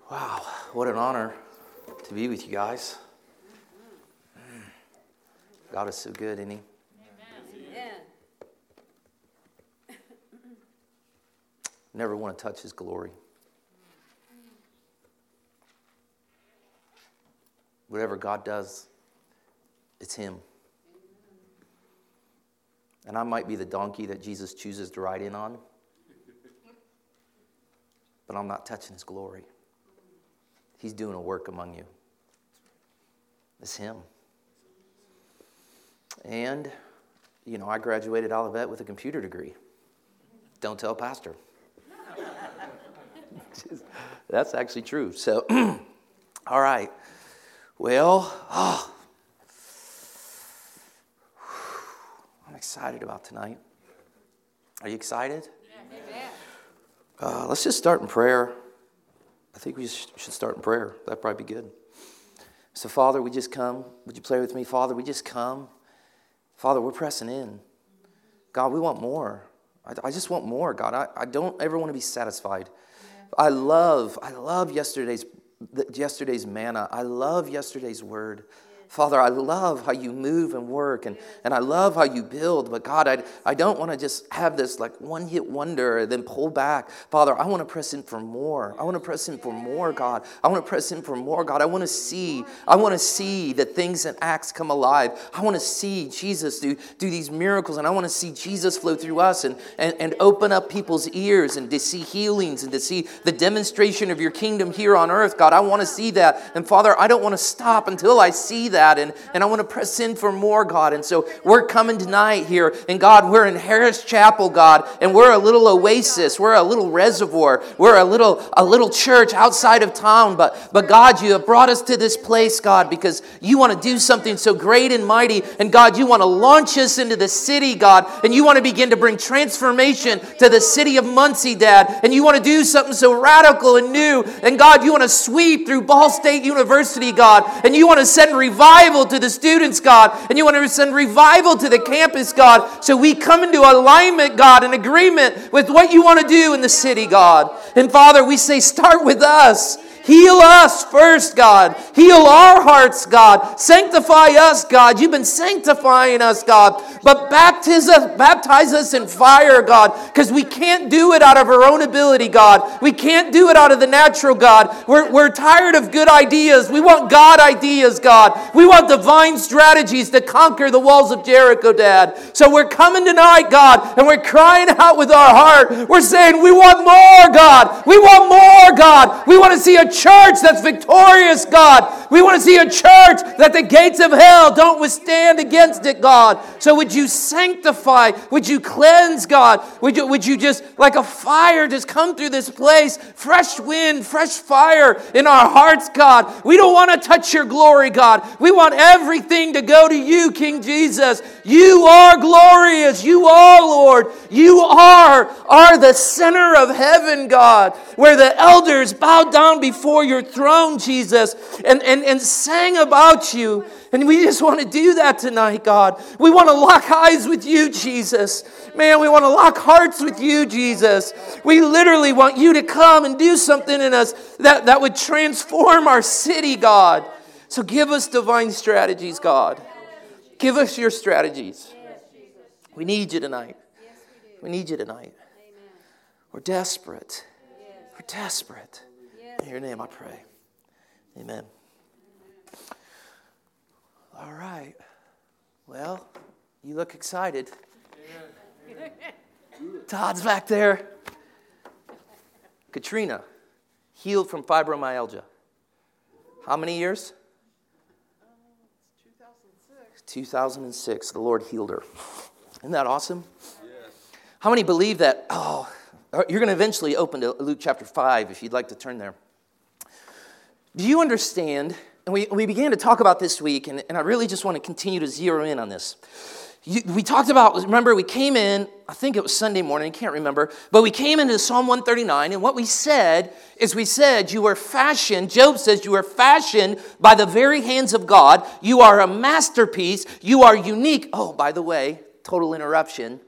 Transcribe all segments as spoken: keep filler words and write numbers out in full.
Wow, what an honor to be with you guys. God is so good, isn't he? Amen. Never want to touch his glory. Whatever God does, it's him. And I might be the donkey that Jesus chooses to ride in on, but I'm not touching his glory. He's doing a work among you. It's him. And, you know, I graduated Olivet with a computer degree. Don't tell pastor. That's actually true. So, all right. Well, oh, I'm excited about tonight. Are you excited? Amen. Uh, let's just start in prayer. I think we should start in prayer. That'd probably be good. So, Father, we just come. Would you play with me? Father, we just come. Father, we're pressing in. God, we want more. I, I just want more, God. I, I don't ever want to be satisfied. Yeah. I love, I love yesterday's, yesterday's manna. I love yesterday's word. Father, I love how you move and work, and, and I love how you build. But God, I, I don't want to just have this like one-hit wonder and then pull back. Father, I want to press in for more. I want to press in for more, God. I want to press in for more, God. I want to see. I want to see the things and acts come alive. I want to see Jesus do, do these miracles, and I want to see Jesus flow through us and, and, and open up people's ears and to see healings and to see the demonstration of your kingdom here on earth, God. I want to see that. And Father, I don't want to stop until I see that. That and, and I want to press in for more, God. And so we're coming tonight here. And God, we're in Harris Chapel, God, and we're a little oasis. We're a little reservoir. We're a little a little church outside of town. But, but God, you have brought us to this place, God, because you want to do something so great and mighty. And God, you want to launch us into the city, God. And you want to begin to bring transformation to the city of Muncie, Dad. And you want to do something so radical and new. And God, you want to sweep through Ball State University, God. And you want to send revival to the students, God, and you want to send revival to the campus, God, so we come into alignment, God, in agreement with what you want to do in the city, God. And Father, we say, start with us. Heal us first, God. Heal our hearts, God. Sanctify us, God. You've been sanctifying us, God. But baptize us, baptize us in fire, God, because we can't do it out of our own ability, God. We can't do it out of the natural, God. We're, we're tired of good ideas. We want God ideas, God. We want divine strategies to conquer the walls of Jericho, Dad. So we're coming tonight, God, and we're crying out with our heart. We're saying, we want more, God. We want more, God. We want to see a church that's victorious, God. We want to see a church that the gates of hell don't withstand against it, God. So would you sanctify? Would you cleanse, God? Would you, would you just, like a fire, just come through this place? Fresh wind, fresh fire in our hearts, God. We don't want to touch your glory, God. We want everything to go to you, King Jesus. You are glorious. You are, Lord. You are, are the center of heaven, God, where the elders bow down before Before your throne, Jesus, and, and, and sang about you. And we just want to do that tonight, God. We want to lock eyes with you, Jesus. Man, we want to lock hearts with you, Jesus. We literally want you to come and do something in us that, that would transform our city, God. So give us divine strategies, God. Give us your strategies. We need you tonight. We need you tonight. We're desperate. We're desperate. In your name I pray. Amen. All right. Well, you look excited. Todd's back there. Katrina, healed from fibromyalgia. How many years? two thousand six. two thousand six. The Lord healed her. Isn't that awesome? Yes. How many believe that? Oh, you're going to eventually open to Luke chapter five if you'd like to turn there. Do you understand, and we, we began to talk about this week, and, and I really just want to continue to zero in on this. You, we talked about, remember, we came in, I think it was Sunday morning, I can't remember, but we came into Psalm one thirty-nine, and what we said is we said, you were fashioned, Job says, you were fashioned by the very hands of God. You are a masterpiece. You are unique. Oh, by the way, total interruption.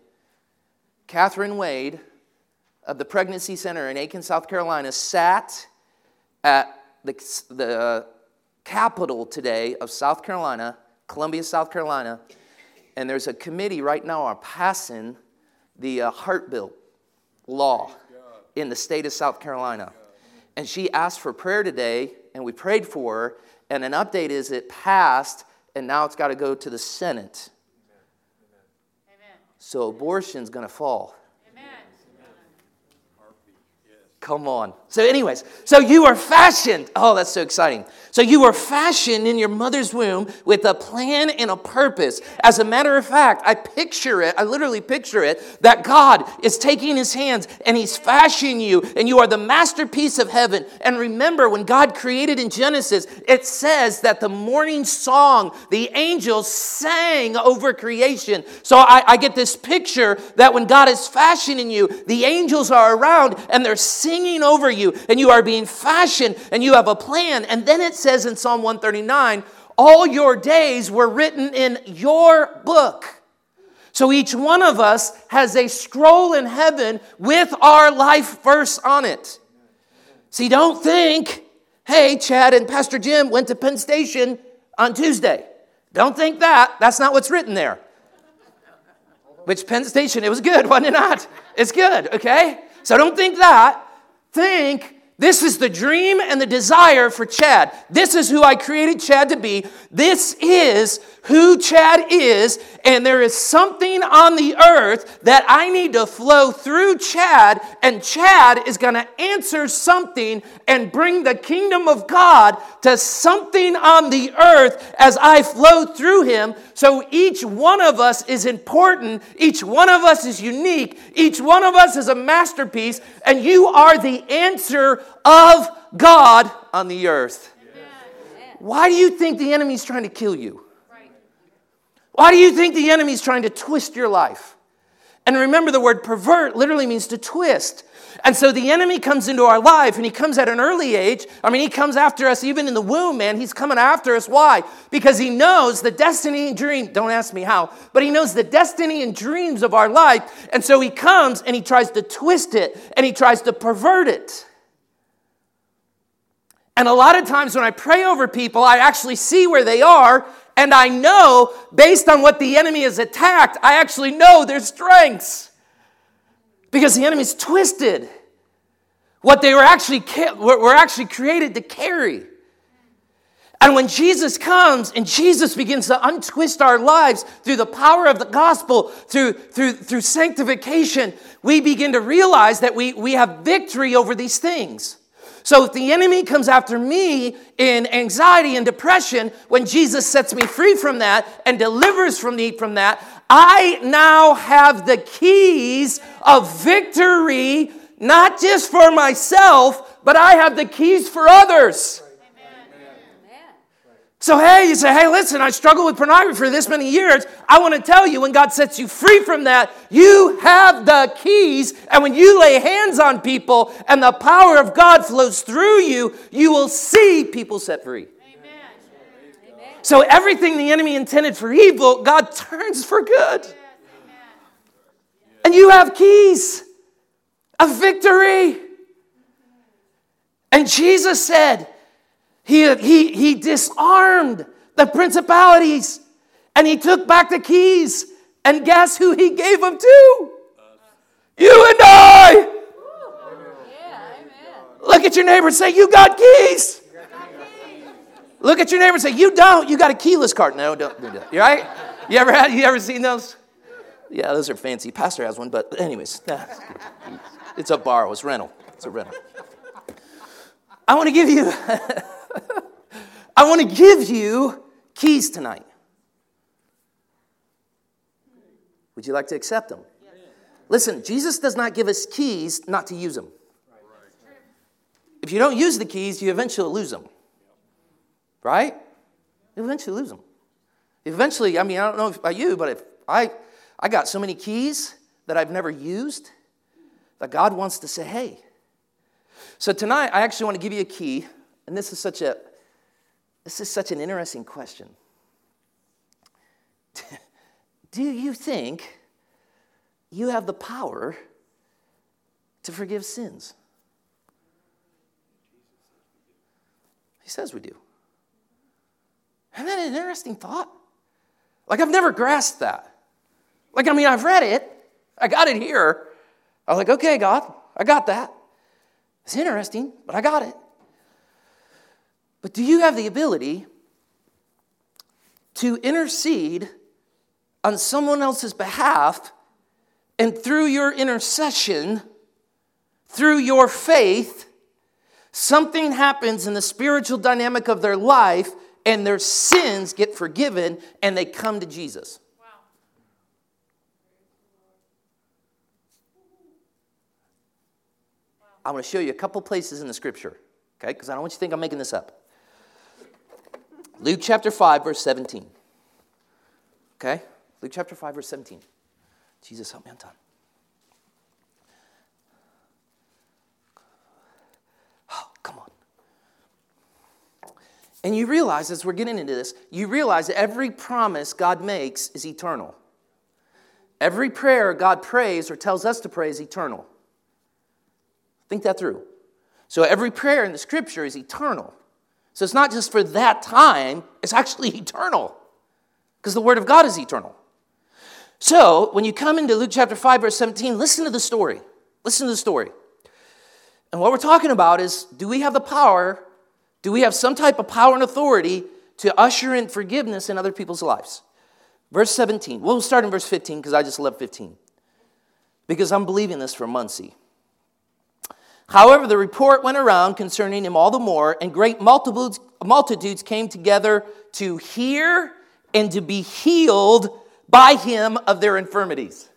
Catherine Wade of the Pregnancy Center in Aiken, South Carolina, sat at the, the uh, capital today of South Carolina, Columbia, South Carolina, and there's a committee right now on passing the uh, Heart Bill law in the state of South Carolina. And she asked for prayer today, and we prayed for her, and an update is it passed, and now it's got to go to the Senate. Amen. So abortion's going to fall. Amen. Come on. So anyways, so you are fashioned. Oh, that's so exciting. So you were fashioned in your mother's womb with a plan and a purpose. As a matter of fact, I picture it, I literally picture it, that God is taking his hands and he's fashioning you, and you are the masterpiece of heaven. And remember, when God created in Genesis, it says that the morning song, the angels sang over creation. So I, I get this picture that when God is fashioning you, the angels are around and they're singing over you, and you are being fashioned, and you have a plan. And then it says in Psalm one thirty-nine, all your days were written in your book. So each one of us has a scroll in heaven with our life verse on it. See, don't think, hey, Chad and Pastor Jim went to Penn Station on Tuesday. Don't think that. That's not what's written there. Which Penn Station, it was good, wasn't it not? It's good, okay? So don't think that. Think, this is the dream and the desire for Chad. This is who I created Chad to be. This is who Chad is, and there is something on the earth that I need to flow through Chad, and Chad is going to answer something and bring the kingdom of God to something on the earth as I flow through him. So each one of us is important. Each one of us is unique. Each one of us is a masterpiece, and you are the answer of God on the earth. Why do you think the enemy's trying to kill you? Why do you think the enemy's trying to twist your life? And remember, the word pervert literally means to twist. And so the enemy comes into our life, and he comes at an early age. I mean, he comes after us even in the womb, man. He's coming after us. Why? Because he knows the destiny and dream. Don't ask me how, but he knows the destiny and dreams of our life. And so he comes and he tries to twist it, and he tries to pervert it. And a lot of times when I pray over people, I actually see where they are, and I know, based on what the enemy has attacked, I actually know their strengths. Because the enemy's twisted what they were actually, were actually created to carry. And when Jesus comes and Jesus begins to untwist our lives through the power of the gospel, through, through, through sanctification, we begin to realize that we, we have victory over these things. So if the enemy comes after me in anxiety and depression, when Jesus sets me free from that and delivers from me from that, I now have the keys of victory, not just for myself, but I have the keys for others. So, hey, you say, hey, listen, I struggled with pornography for this many years. I want to tell you, when God sets you free from that, you have the keys. And when you lay hands on people and the power of God flows through you, you will see people set free. Amen. So everything the enemy intended for evil, God turns for good. And you have keys of victory. And Jesus said, He, he, he disarmed the principalities, and he took back the keys. And guess who he gave them to? You and I. Yeah, amen. Look at your neighbor and say, you got keys. Look at your neighbor and say, you don't. You got a keyless cart. No, don't do that. You right? You ever had? You ever seen those? Yeah, those are fancy. Pastor has one, but anyways, it's a borrow. It's rental. It's a rental. I want to give you... I want to give you keys tonight. Would you like to accept them? Yes. Listen, Jesus does not give us keys not to use them. Right. If you don't use the keys, you eventually lose them. Right? You eventually lose them. Eventually, I mean, I don't know about you, but if I, I got so many keys that I've never used that God wants to say, hey. So tonight, I actually want to give you a key. And this is such a, this is such an interesting question. Do you think you have the power to forgive sins? He says we do. Isn't that an interesting thought? Like, I've never grasped that. Like, I mean, I've read it. I got it here. I was like, okay, God, I got that. It's interesting, but I got it. But do you have the ability to intercede on someone else's behalf, and through your intercession, through your faith, something happens in the spiritual dynamic of their life, and their sins get forgiven, and they come to Jesus? Wow. I'm going to show you a couple places in the scripture, okay? Because I don't want you to think I'm making this up. Luke chapter five, verse seventeen. Okay? Luke chapter five, verse seventeen. Jesus, help me on time. Oh, come on. And you realize, as we're getting into this, you realize that every promise God makes is eternal. Every prayer God prays or tells us to pray is eternal. Think that through. So every prayer in the scripture is eternal. So it's not just for that time, it's actually eternal. Because the word of God is eternal. So when you come into Luke chapter five, verse seventeen, listen to the story. Listen to the story. And what we're talking about is, do we have the power, do we have some type of power and authority to usher in forgiveness in other people's lives? Verse seventeen. We'll start in verse fifteen because I just love fifteen. Because I'm believing this for Muncie. However, the report went around concerning him all the more, and great multitudes, multitudes came together to hear and to be healed by him of their infirmities.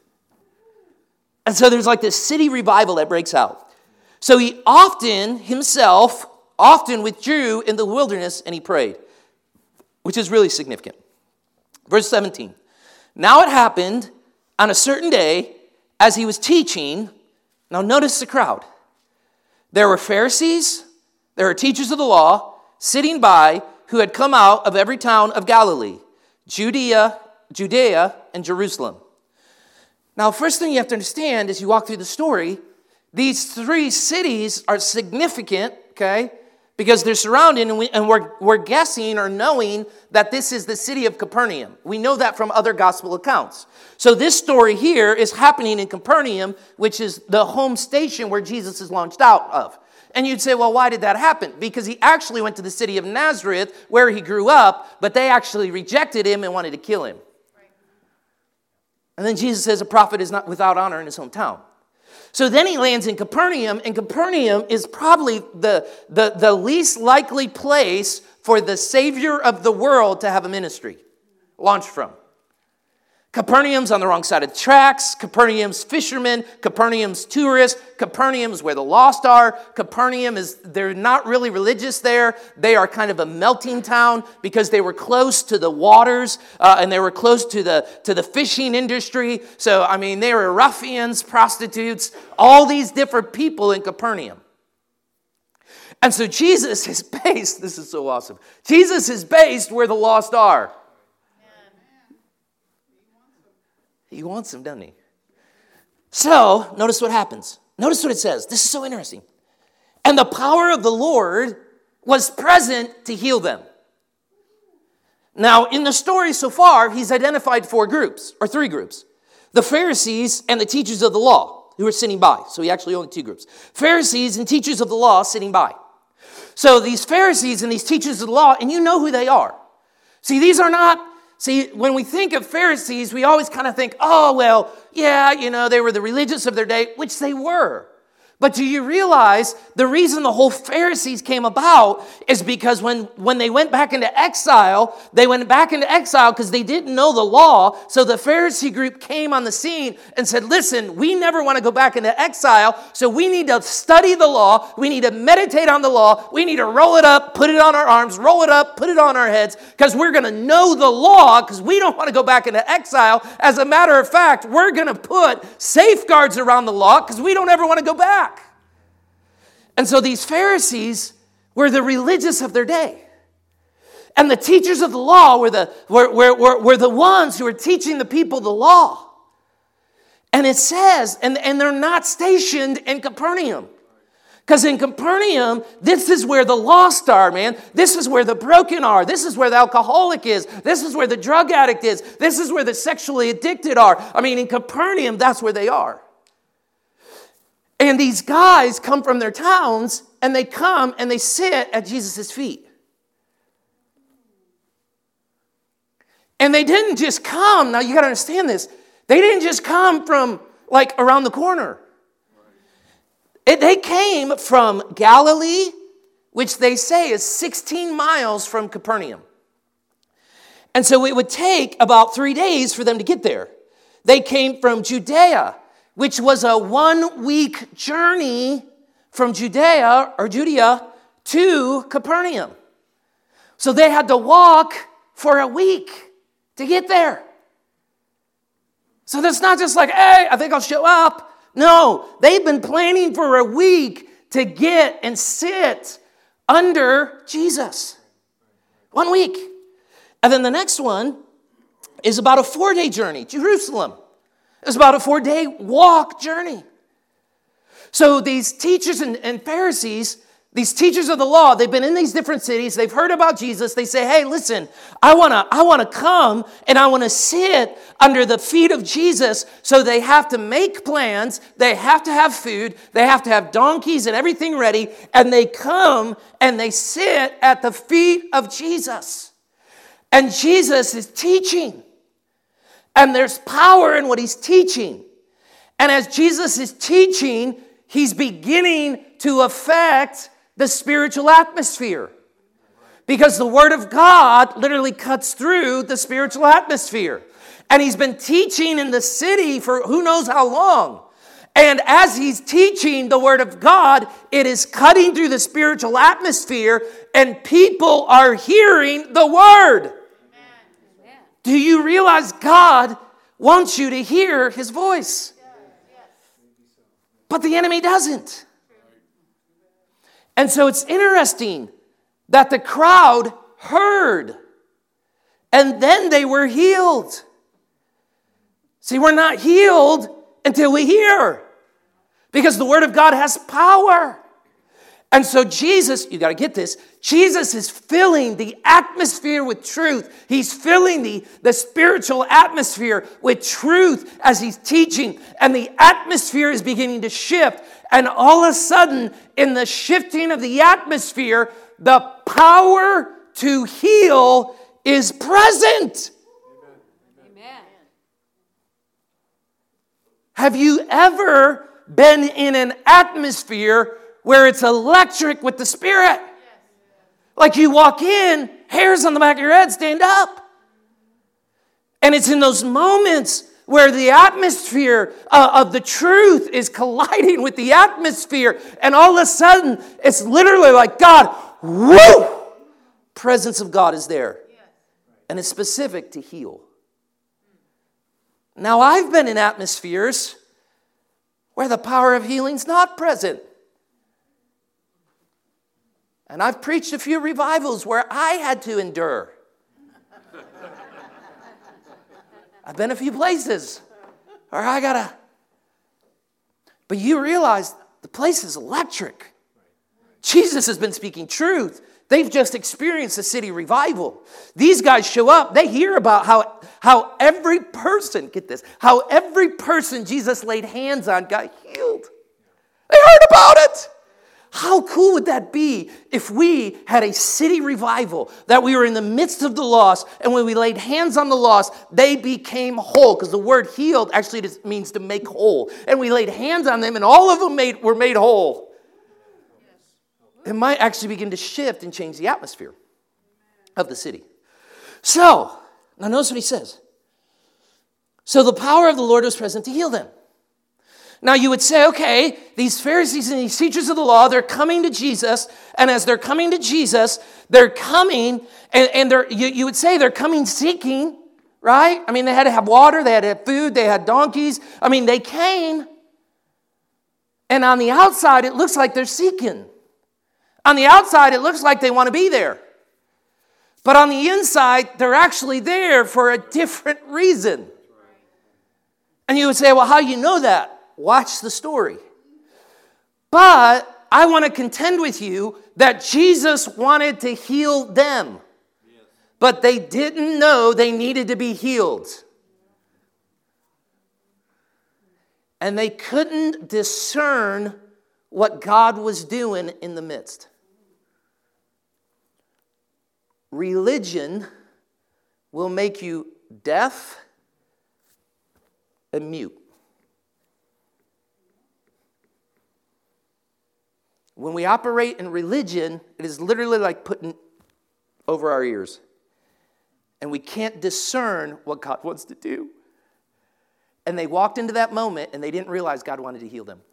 And so there's like this city revival that breaks out. So he often himself, often withdrew in the wilderness and he prayed, which is really significant. Verse seventeen. Now it happened on a certain day as he was teaching. Now notice the crowd. There were Pharisees, there were teachers of the law sitting by who had come out of every town of Galilee, Judea, Judea, and Jerusalem. Now, first thing you have to understand as you walk through the story, these three cities are significant, okay, because they're surrounded, and, we, and we're, we're guessing or knowing that this is the city of Capernaum. We know that from other gospel accounts. So this story here is happening in Capernaum, which is the home station where Jesus is launched out of. And you'd say, well, why did that happen? Because he actually went to the city of Nazareth, where he grew up, but they actually rejected him and wanted to kill him. Right. And then Jesus says a prophet is not without honor in his hometown. So then he lands in Capernaum, and Capernaum is probably the, the, the least likely place for the Savior of the world to have a ministry launched from. Capernaum's on the wrong side of the tracks. Capernaum's fishermen. Capernaum's tourists. Capernaum's where the lost are. Capernaum is, they're not really religious there. They are kind of a melting town because they were close to the waters uh, and they were close to the, to the fishing industry. So, I mean, they were ruffians, prostitutes, all these different people in Capernaum. And so Jesus is based, this is so awesome. Jesus is based where the lost are. He wants them, doesn't he? So, notice what happens. Notice what it says. This is so interesting. And the power of the Lord was present to heal them. Now, in the story so far, he's identified four groups, or three groups. The Pharisees and the teachers of the law, who were sitting by. So he actually only two groups. Pharisees and teachers of the law sitting by. So these Pharisees and these teachers of the law, and you know who they are. See, these are not... See, when we think of Pharisees, we always kind of think, oh, well, yeah, you know, they were the religious of their day, which they were. But do you realize the reason the whole Pharisees came about is because when, when they went back into exile, they went back into exile because they didn't know the law. So the Pharisee group came on the scene and said, listen, we never want to go back into exile, so we need to study the law. We need to meditate on the law. We need to roll it up, put it on our arms, roll it up, put it on our heads, because we're going to know the law because we don't want to go back into exile. As a matter of fact, we're going to put safeguards around the law because we don't ever want to go back. And so these Pharisees were the religious of their day. And the teachers of the law were the, were, were, were, were the ones who were teaching the people the law. And it says, and, and they're not stationed in Capernaum. Because in Capernaum, this is where the lost are, man. This is where the broken are. This is where the alcoholic is. This is where the drug addict is. This is where the sexually addicted are. I mean, in Capernaum, that's where they are. And these guys come from their towns, and they come and they sit at Jesus' feet. And they didn't just come. Now, you got to understand this. They didn't just come from, like, around the corner. It, they came from Galilee, which they say is sixteen miles from Capernaum. And so it would take about three days for them to get there. They came from Judea, which was a one-week journey from Judea or Judea to Capernaum. So they had to walk for a week to get there. So that's not just like, hey, I think I'll show up. No, they've been planning for a week to get and sit under Jesus. One week. And then the next one is about a four-day journey, Jerusalem. It's about a four-day walk journey. So these teachers and, and Pharisees, these teachers of the law, they've been in these different cities. They've heard about Jesus. They say, hey, listen, I want to I want to come and I want to sit under the feet of Jesus. So they have to make plans. They have to have food. They have to have donkeys and everything ready. And they come and they sit at the feet of Jesus. And Jesus is teaching. And there's power in what he's teaching. And as Jesus is teaching, he's beginning to affect the spiritual atmosphere. Because the Word of God literally cuts through the spiritual atmosphere. And he's been teaching in the city for who knows how long. And as he's teaching the Word of God, it is cutting through the spiritual atmosphere, and people are hearing the Word. Amen. Do you realize God wants you to hear his voice? But the enemy doesn't. And so it's interesting that the crowd heard and then they were healed. See, we're not healed until we hear, because the Word of God has power. And so Jesus, you got to get this, Jesus is filling the atmosphere with truth. He's filling the, the spiritual atmosphere with truth as he's teaching. And the atmosphere is beginning to shift. And all of a sudden, in the shifting of the atmosphere, the power to heal is present. Amen. Have you ever been in an atmosphere where it's electric with the Spirit? Like you walk in, hairs on the back of your head stand up. And it's in those moments where the atmosphere uh, of the truth is colliding with the atmosphere. And all of a sudden, it's literally like God, whoo! Presence of God is there. And it's specific to heal. Now, I've been in atmospheres where the power of healing's not present. And I've preached a few revivals where I had to endure. I've been a few places where I gotta. But you realize the place is electric. Jesus has been speaking truth. They've just experienced a city revival. These guys show up. They hear about how, how every person, get this, how every person Jesus laid hands on got healed. They heard about it. How cool would that be if we had a city revival, that we were in the midst of the lost, and when we laid hands on the lost, they became whole, because the word healed actually just means to make whole. And we laid hands on them, and all of them made, were made whole. It might actually begin to shift and change the atmosphere of the city. So, now notice what he says. So the power of the Lord was present to heal them. Now you would say, okay, these Pharisees and these teachers of the law, they're coming to Jesus, and as they're coming to Jesus, they're coming, and, and they're, you, you would say they're coming seeking, right? I mean, they had to have water, they had to have food, they had donkeys. I mean, they came, and on the outside, it looks like they're seeking. On the outside, it looks like they want to be there. But on the inside, they're actually there for a different reason. And you would say, well, how do you know that? Watch the story. But I want to contend with you that Jesus wanted to heal them. But they didn't know they needed to be healed. And they couldn't discern what God was doing in the midst. Religion will make you deaf and mute. When we operate in religion, it is literally like putting over our ears. And we can't discern what God wants to do. And they walked into that moment and they didn't realize God wanted to heal them.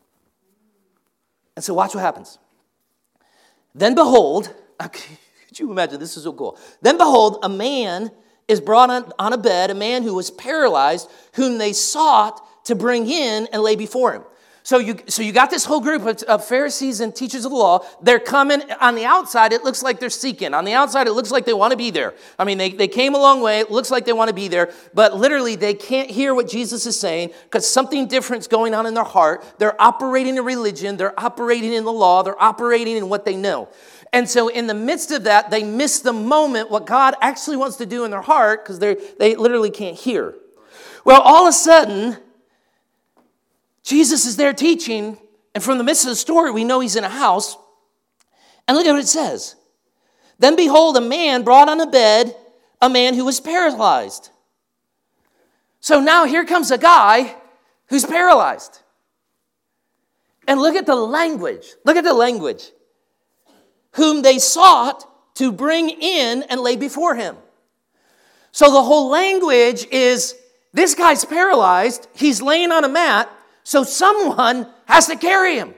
And so watch what happens. Then behold, could you imagine? This is so cool. Then behold, a man is brought on, on a bed, a man who was paralyzed, whom they sought to bring in and lay before him. So you, so you got this whole group of, of Pharisees and teachers of the law. They're coming. On the outside, it looks like they're seeking. On the outside, it looks like they want to be there. I mean, they, they came a long way. It looks like they want to be there. But literally, they can't hear what Jesus is saying because something different's going on in their heart. They're operating in religion. They're operating in the law. They're operating in what they know. And so in the midst of that, they miss the moment, what God actually wants to do in their heart because they they literally can't hear. Well, all of a sudden, Jesus is there teaching, and from the midst of the story, we know he's in a house. And look at what it says. Then behold, a man brought on a bed, a man who was paralyzed. So now here comes a guy who's paralyzed. And look at the language. Look at the language. Whom they sought to bring in and lay before him. So the whole language is, this guy's paralyzed, he's laying on a mat, so someone has to carry him.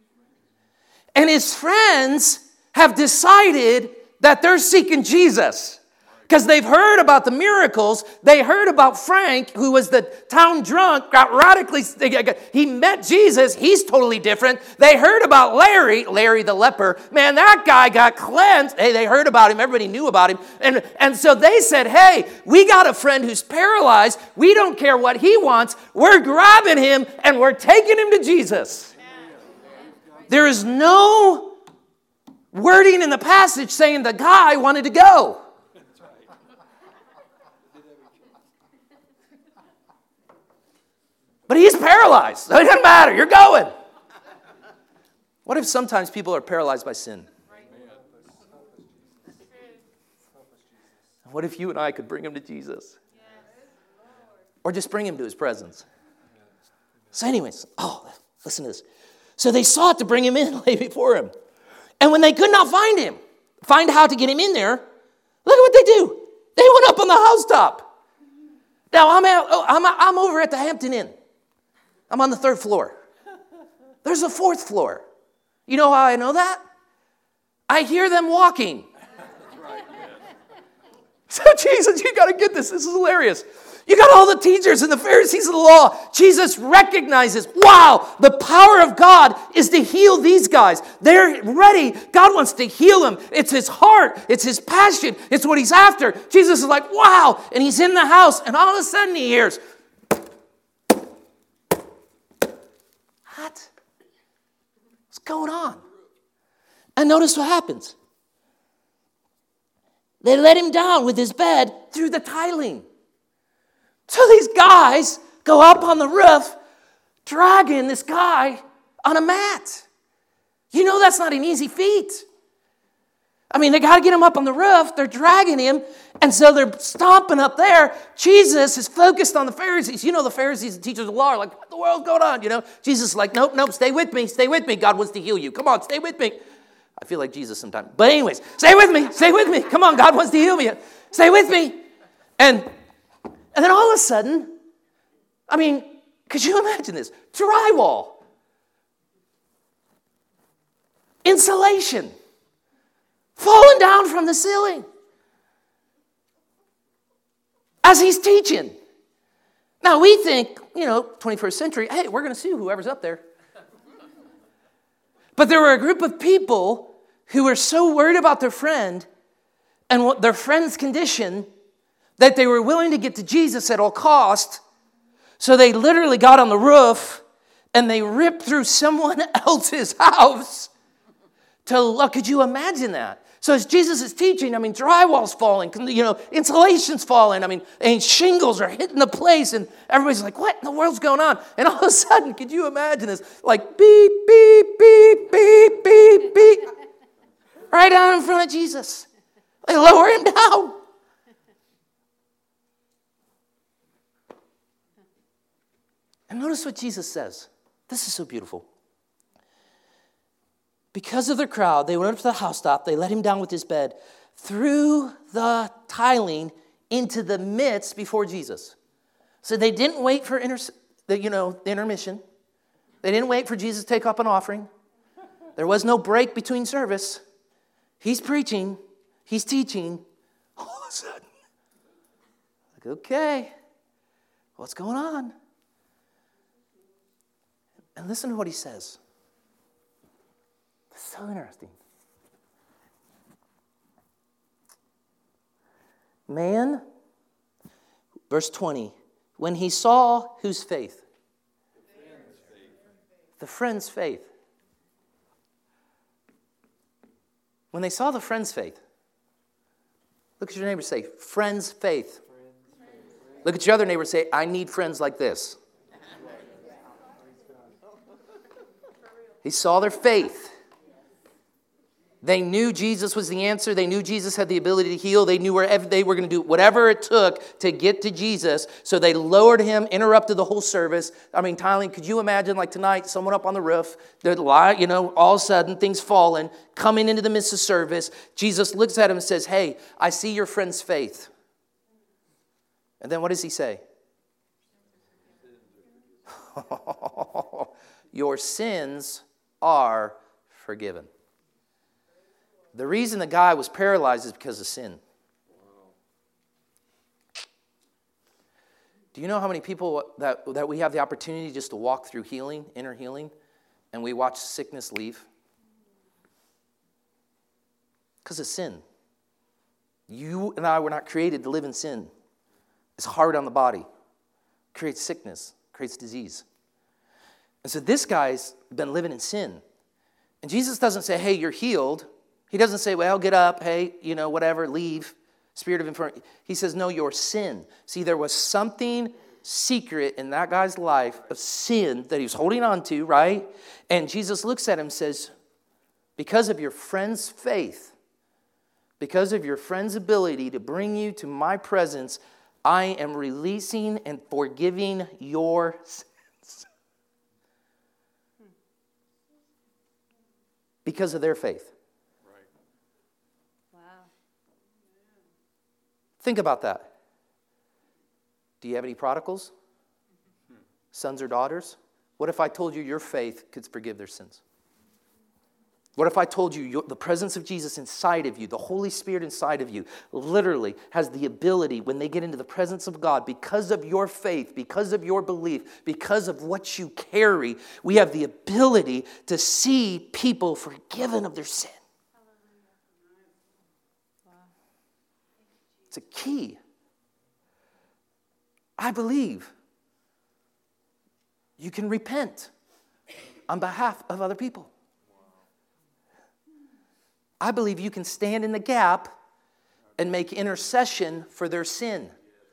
And his friends have decided that they're seeking Jesus. Because they've heard about the miracles. They heard about Frank, who was the town drunk, got radically, he met Jesus. He's totally different. They heard about Larry, Larry the leper. Man, that guy got cleansed. Hey, they heard about him. Everybody knew about him. And, and so they said, hey, we got a friend who's paralyzed. We don't care what he wants. We're grabbing him and we're taking him to Jesus. There is no wording in the passage saying the guy wanted to go. But he's paralyzed. So it doesn't matter. You're going. What if sometimes people are paralyzed by sin? What if you and I could bring him to Jesus? Or just bring him to his presence? So anyways, oh, listen to this. So they sought to bring him in and lay before him. And when they could not find him, find how to get him in there, look at what they do. They went up on the housetop. Now, I'm, out, I'm, I'm over at the Hampton Inn. I'm on the third floor. There's a fourth floor. You know how I know that? I hear them walking. So Jesus, you got to get this. This is hilarious. You got all the teachers and the Pharisees of the law. Jesus recognizes, wow, the power of God is to heal these guys. They're ready. God wants to heal them. It's his heart. It's his passion. It's what he's after. Jesus is like, wow. And he's in the house. And all of a sudden he hears, what? What's going on? And notice what happens. They let him down with his bed through the tiling. So these guys go up on the roof, dragging this guy on a mat. You know that's not an easy feat. I mean, they got to get him up on the roof. They're dragging him. And so they're stomping up there. Jesus is focused on the Pharisees. You know the Pharisees and teachers of the law are like, what the world's going on? You know, Jesus is like, nope, nope, stay with me. Stay with me. God wants to heal you. Come on, stay with me. I feel like Jesus sometimes. But anyways, stay with me. Stay with me. Come on, God wants to heal me. Stay with me. And, and then all of a sudden, I mean, could you imagine this? Drywall. Insulation. Falling down from the ceiling. As he's teaching. Now we think, you know, twenty-first century, hey, we're going to sue whoever's up there. But there were a group of people who were so worried about their friend and what their friend's condition that they were willing to get to Jesus at all cost. So they literally got on the roof and they ripped through someone else's house To look, could you imagine that? So as Jesus is teaching, I mean, drywall's falling, you know, insulation's falling, I mean, and shingles are hitting the place, and everybody's like, what in the world's going on? And all of a sudden, could you imagine this? Like, beep, beep, beep, beep, beep, beep. Right down in front of Jesus. They lower him down. And notice what Jesus says. This is so beautiful. Because of the crowd, they went up to the housetop. They let him down with his bed through the tiling into the midst before Jesus. So they didn't wait for inter- the, you know, the intermission. They didn't wait for Jesus to take up an offering. There was no break between service. He's preaching. He's teaching. All of a sudden, like, okay, what's going on? And listen to what he says. It's so interesting. Man, verse twenty, when he saw whose faith? The friend's faith. When they saw the friend's faith, look at your neighbor and say, friend's faith. Look at your other neighbor and say, I need friends like this. He saw their faith. They knew Jesus was the answer. They knew Jesus had the ability to heal. They knew wherever they were going to do whatever it took to get to Jesus. So they lowered him, interrupted the whole service. I mean, Tyler, could you imagine like tonight, someone up on the roof, they're lying, you know, all of a sudden things falling, coming into the midst of service. Jesus looks at him and says, hey, I see your friend's faith. And then what does he say? Your sins are forgiven. The reason the guy was paralyzed is because of sin. Do you know how many people that, that we have the opportunity just to walk through healing, inner healing, and we watch sickness leave? Because of sin. You and I were not created to live in sin. It's hard on the body. It creates sickness, creates disease. And so this guy's been living in sin. And Jesus doesn't say, hey, you're healed. He doesn't say, well, get up, hey, you know, whatever, leave, spirit of infirmity. He says, no, your sin. See, there was something secret in that guy's life of sin that he was holding on to, right? And Jesus looks at him and says, because of your friend's faith, because of your friend's ability to bring you to my presence, I am releasing and forgiving your sins. Because of their faith. Think about that. Do you have any prodigals? Sons or daughters? What if I told you your faith could forgive their sins? What if I told you your, the presence of Jesus inside of you, the Holy Spirit inside of you, literally has the ability when they get into the presence of God, because of your faith, because of your belief, because of what you carry, we have the ability to see people forgiven of their sin. It's a key. I believe you can repent on behalf of other people. I believe you can stand in the gap and make intercession for their sin.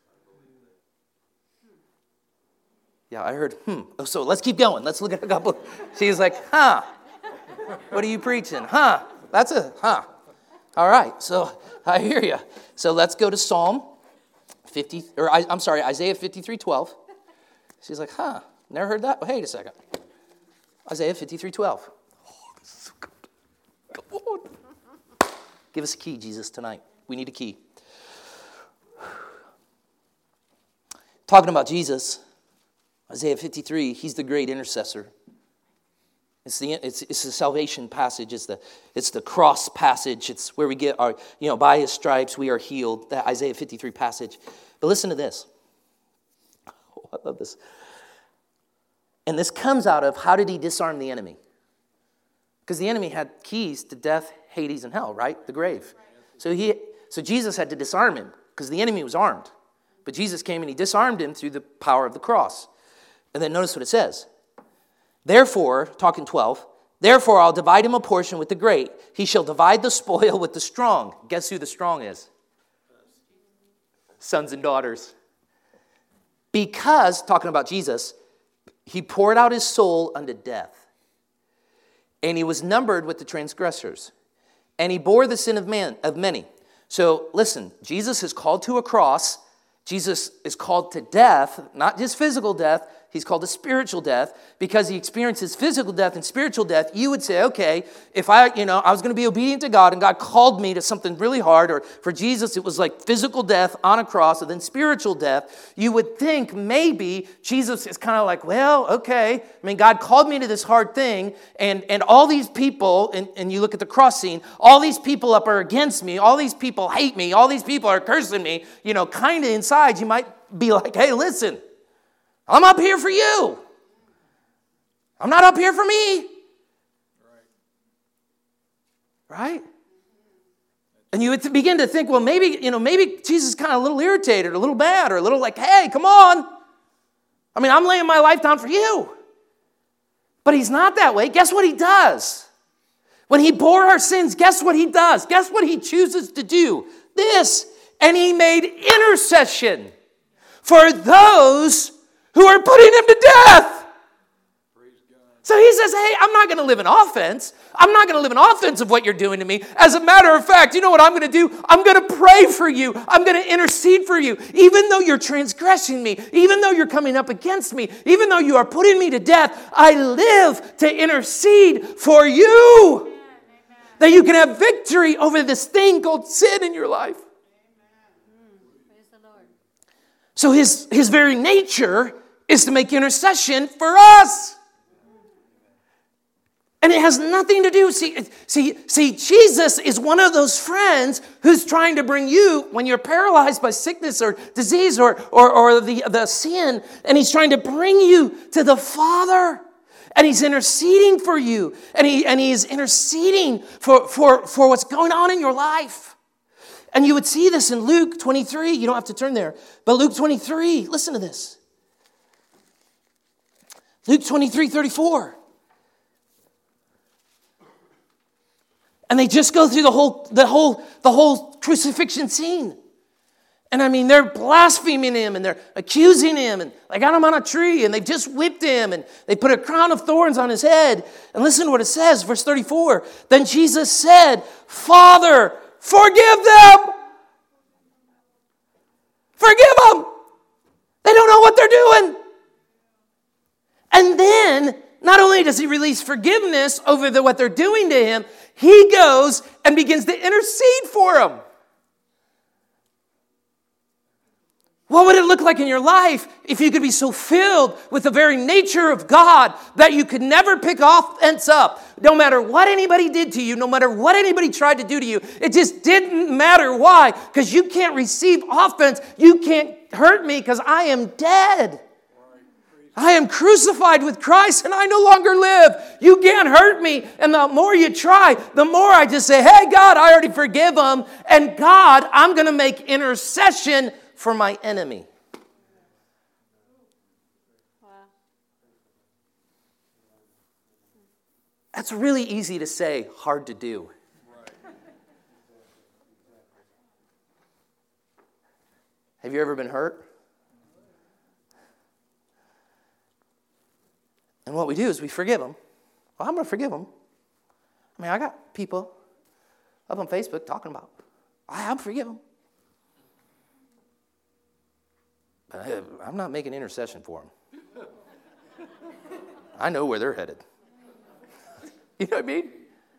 Yeah, I heard, hmm. Oh, so let's keep going. Let's look at a couple. She's like, huh. What are you preaching? Huh. That's a, huh. All right, so I hear you. So let's go to Psalm fifty, or I, I'm sorry, Isaiah fifty-three twelve. She's like, huh, never heard that? Wait a second. Isaiah fifty-three twelve. Oh, this is so good. Come on. Give us a key, Jesus, tonight. We need a key. Talking about Jesus, Isaiah fifty-three, he's the great intercessor. It's the it's it's the salvation passage. It's the it's the cross passage. It's where we get our, you know, by his stripes we are healed. That Isaiah fifty-three passage. But listen to this. Oh, I love this. And this comes out of how did he disarm the enemy? Because the enemy had keys to death, Hades, and hell, right? The grave. So he so Jesus had to disarm him because the enemy was armed. But Jesus came and he disarmed him through the power of the cross. And then notice what it says. Therefore, talking twelve, Therefore, I'll divide him a portion with the great. He shall divide the spoil with the strong. Guess who the strong is? Sons and daughters. Because, talking about Jesus, he poured out his soul unto death. And he was numbered with the transgressors. And he bore the sin of man of many. So, listen, Jesus is called to a cross. Jesus is called to death, not just physical death. He's called to spiritual death because he experiences physical death and spiritual death. You would say, okay, if I, you know, I was going to be obedient to God and God called me to something really hard, or for Jesus it was like physical death on a cross and then spiritual death, you would think maybe Jesus is kind of like, well, okay, I mean, God called me to this hard thing, and, and all these people, and, and you look at the cross scene, all these people up are against me, all these people hate me, all these people are cursing me, you know, kind of inside you might be like, hey, listen, I'm up here for you. I'm not up here for me. Right? Right? And you would begin to think, well, maybe, you know, maybe Jesus is kind of a little irritated, or a little bad, or a little like, hey, come on. I mean, I'm laying my life down for you. But he's not that way. Guess what he does? When he bore our sins, guess what he does? Guess what he chooses to do? This. And he made intercession for those who are putting him to death. So he says, hey, I'm not going to live in offense. I'm not going to live in offense of what you're doing to me. As a matter of fact, you know what I'm going to do? I'm going to pray for you. I'm going to intercede for you. Even though you're transgressing me, even though you're coming up against me, even though you are putting me to death, I live to intercede for you. Amen. That you can have victory over this thing called sin in your life. So his, his very nature is to make intercession for us. And it has nothing to do, see, see, see, Jesus is one of those friends who's trying to bring you, when you're paralyzed by sickness or disease or, or, or the, the sin, and he's trying to bring you to the Father. And he's interceding for you. And he and he's interceding for, for, for what's going on in your life. And you would see this in Luke twenty-three. You don't have to turn there. But Luke twenty-three, listen to this. Luke twenty-three, thirty-four. And they just go through the whole, the whole, the whole crucifixion scene. And I mean, they're blaspheming him and they're accusing him, and they got him on a tree and they've just whipped him and they put a crown of thorns on his head. And listen to what it says, verse thirty-four. Then Jesus said, Father, forgive them. Forgive them. They don't know what they're doing. And then, not only does he release forgiveness over the, what they're doing to him, he goes and begins to intercede for them. What would it look like in your life if you could be so filled with the very nature of God that you could never pick offense up? No matter what anybody did to you, no matter what anybody tried to do to you, it just didn't matter. Why? Because you can't receive offense. You can't hurt me because I am dead. I am crucified with Christ and I no longer live. You can't hurt me. And the more you try, the more I just say, hey, God, I already forgive them. And God, I'm going to make intercession for my enemy. Wow. That's really easy to say, hard to do. Right. Have you ever been hurt? And what we do is we forgive them. Well, I'm going to forgive them. I mean, I got people up on Facebook talking about, I'm forgive them. But I'm not making intercession for them. I know where they're headed. You know what I mean?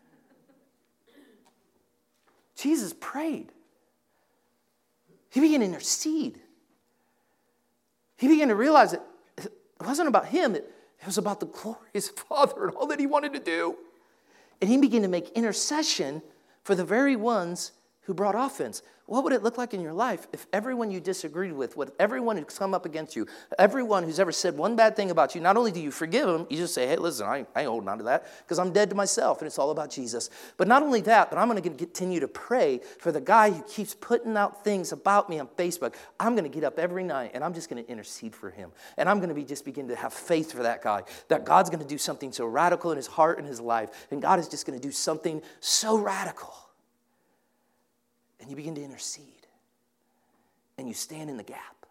Jesus prayed. He began to intercede. He began to realize that it wasn't about him. It was about the glorious Father and all that he wanted to do. And he began to make intercession for the very ones who brought offense. What would it look like in your life if everyone you disagreed with, with everyone who's come up against you, everyone who's ever said one bad thing about you, not only do you forgive them, you just say, hey, listen, I, I ain't holding on to that because I'm dead to myself and it's all about Jesus. But not only that, but I'm going to continue to pray for the guy who keeps putting out things about me on Facebook. I'm going to get up every night and I'm just going to intercede for him. And I'm going to be just begin to have faith for that guy, that God's going to do something so radical in his heart and his life. And God is just going to do something so radical. And you begin to intercede. And you stand in the gap.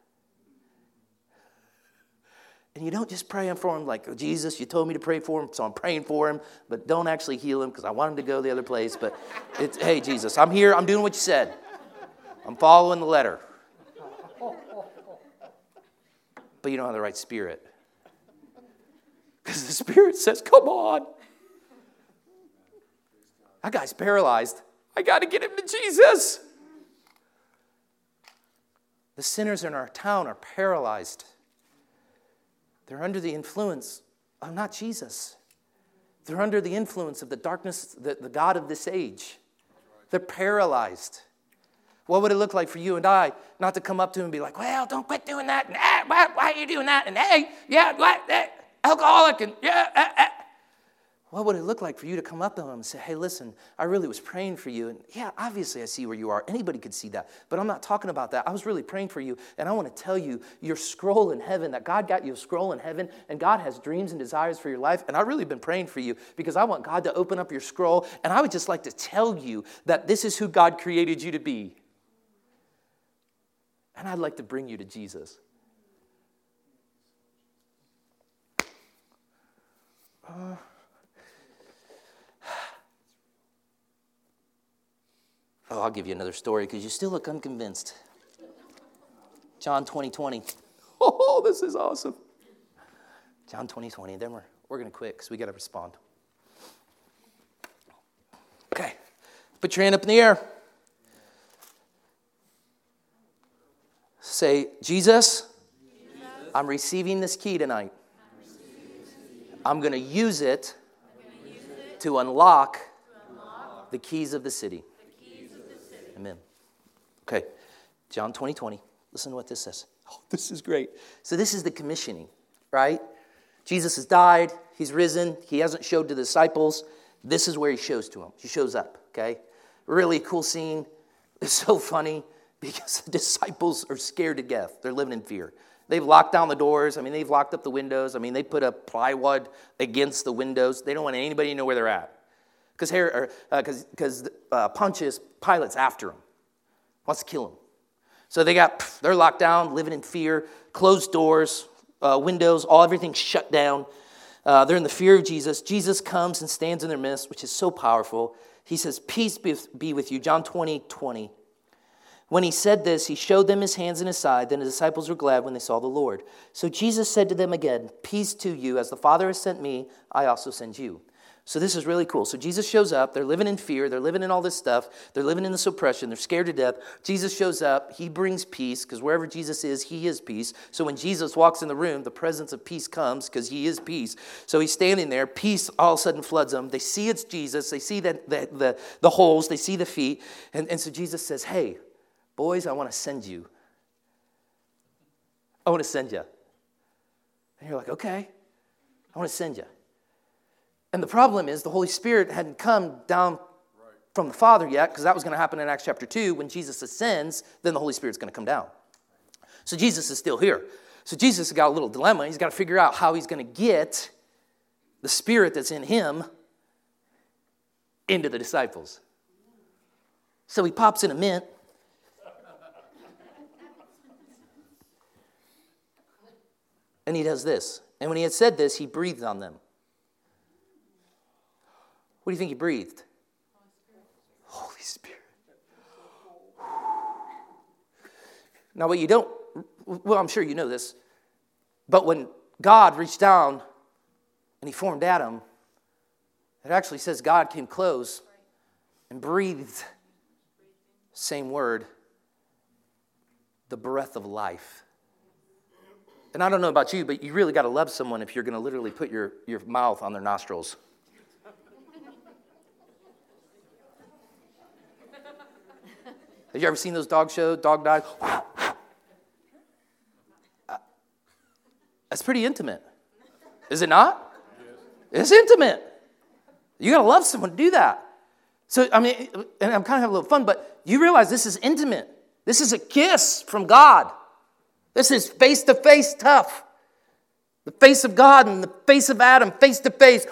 And you don't just pray for him like, oh, Jesus, you told me to pray for him, so I'm praying for him, but don't actually heal him because I want him to go the other place. But, it's, hey, Jesus, I'm here. I'm doing what you said. I'm following the letter. But you don't have the right spirit. Because the spirit says, come on. That guy's paralyzed. I got to get him to Jesus. The sinners in our town are paralyzed. They're under the influence of not Jesus. They're under the influence of the darkness, the, the God of this age. They're paralyzed. What would it look like for you and I not to come up to him and be like, well, don't quit doing that. And, ah, why, why are you doing that? And hey, yeah, what, eh, alcoholic. And yeah, eh, eh. What would it look like for you to come up to him and say, hey, listen, I really was praying for you. And yeah, obviously I see where you are. Anybody could see that. But I'm not talking about that. I was really praying for you. And I want to tell you, your scroll in heaven, that God got you a scroll in heaven. And God has dreams and desires for your life. And I've really been praying for you because I want God to open up your scroll. And I would just like to tell you that this is who God created you to be. And I'd like to bring you to Jesus. Uh... Oh, I'll give you another story because you still look unconvinced. John twenty twenty. Oh, this is awesome. John twenty twenty. Then we're, we're going to quit because we got to respond. Okay. Put your hand up in the air. Say, Jesus, Jesus. I'm receiving this key tonight. I'm, I'm going to use it, use it to, unlock to unlock the keys of the city. Amen. Okay, John twenty twenty. Listen to what this says. Oh, this is great. So this is the commissioning, right? Jesus has died. He's risen. He hasn't showed to the disciples. This is where he shows to them. He shows up, okay? Really cool scene. It's so funny because the disciples are scared to death. They're living in fear. They've locked down the doors. I mean, they've locked up the windows. I mean, they put a plywood against the windows. They don't want anybody to know where they're at. Because because because uh, Pontius Pilate's after him, wants to kill him. So they got they're locked down, living in fear, closed doors, uh, windows, all everything shut down. Uh, they're in the fear of Jesus. Jesus comes and stands in their midst, which is so powerful. He says, "Peace be, be with you." John twenty twenty. When he said this, he showed them his hands and his side. Then the disciples were glad when they saw the Lord. So Jesus said to them again, "Peace to you. As the Father has sent me, I also send you." So this is really cool. So Jesus shows up. They're living in fear. They're living in all this stuff. They're living in this oppression. They're scared to death. Jesus shows up. He brings peace because wherever Jesus is, he is peace. So when Jesus walks in the room, the presence of peace comes because he is peace. So he's standing there. Peace all of a sudden floods them. They see it's Jesus. They see the, the, the, the holes. They see the feet. And, and so Jesus says, hey, boys, I want to send you. I want to send you. And you're like, okay, I want to send you. And the problem is the Holy Spirit hadn't come down from the Father yet, because that was going to happen in Acts chapter two. When Jesus ascends, then the Holy Spirit's going to come down. So Jesus is still here. So Jesus has got a little dilemma. He's got to figure out how he's going to get the Spirit that's in him into the disciples. So he pops in a mint. And he does this. And when he had said this, he breathed on them. What do you think he breathed? Holy Spirit. Holy Spirit. Now, what you don't, well, I'm sure you know this, but when God reached down and he formed Adam, it actually says God came close and breathed, same word, the breath of life. And I don't know about you, but you really got to love someone if you're going to literally put your, your mouth on their nostrils. Have you ever seen those dog shows? Dog died. Uh, that's pretty intimate. Is it not? Yes. It's intimate. You got to love someone to do that. So, I mean, and I'm kind of having a little fun, but you realize this is intimate. This is a kiss from God. This is face-to-face tough. The face of God and the face of Adam, face-to-face.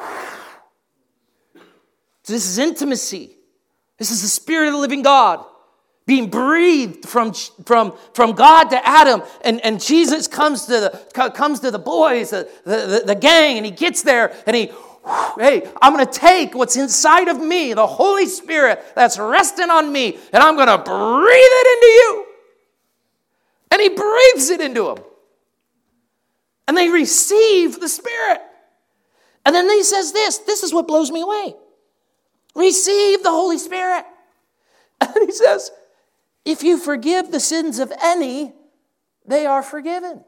So this is intimacy. This is the Spirit of the living God being breathed from, from, from God to Adam. And, and Jesus comes to the, comes to the boys, the, the, the gang, and he gets there and he, hey, I'm going to take what's inside of me, the Holy Spirit that's resting on me, and I'm going to breathe it into you. And he breathes it into them. And they receive the Spirit. And then he says this. This is what blows me away. Receive the Holy Spirit. And he says, if you forgive the sins of any, they are forgiven.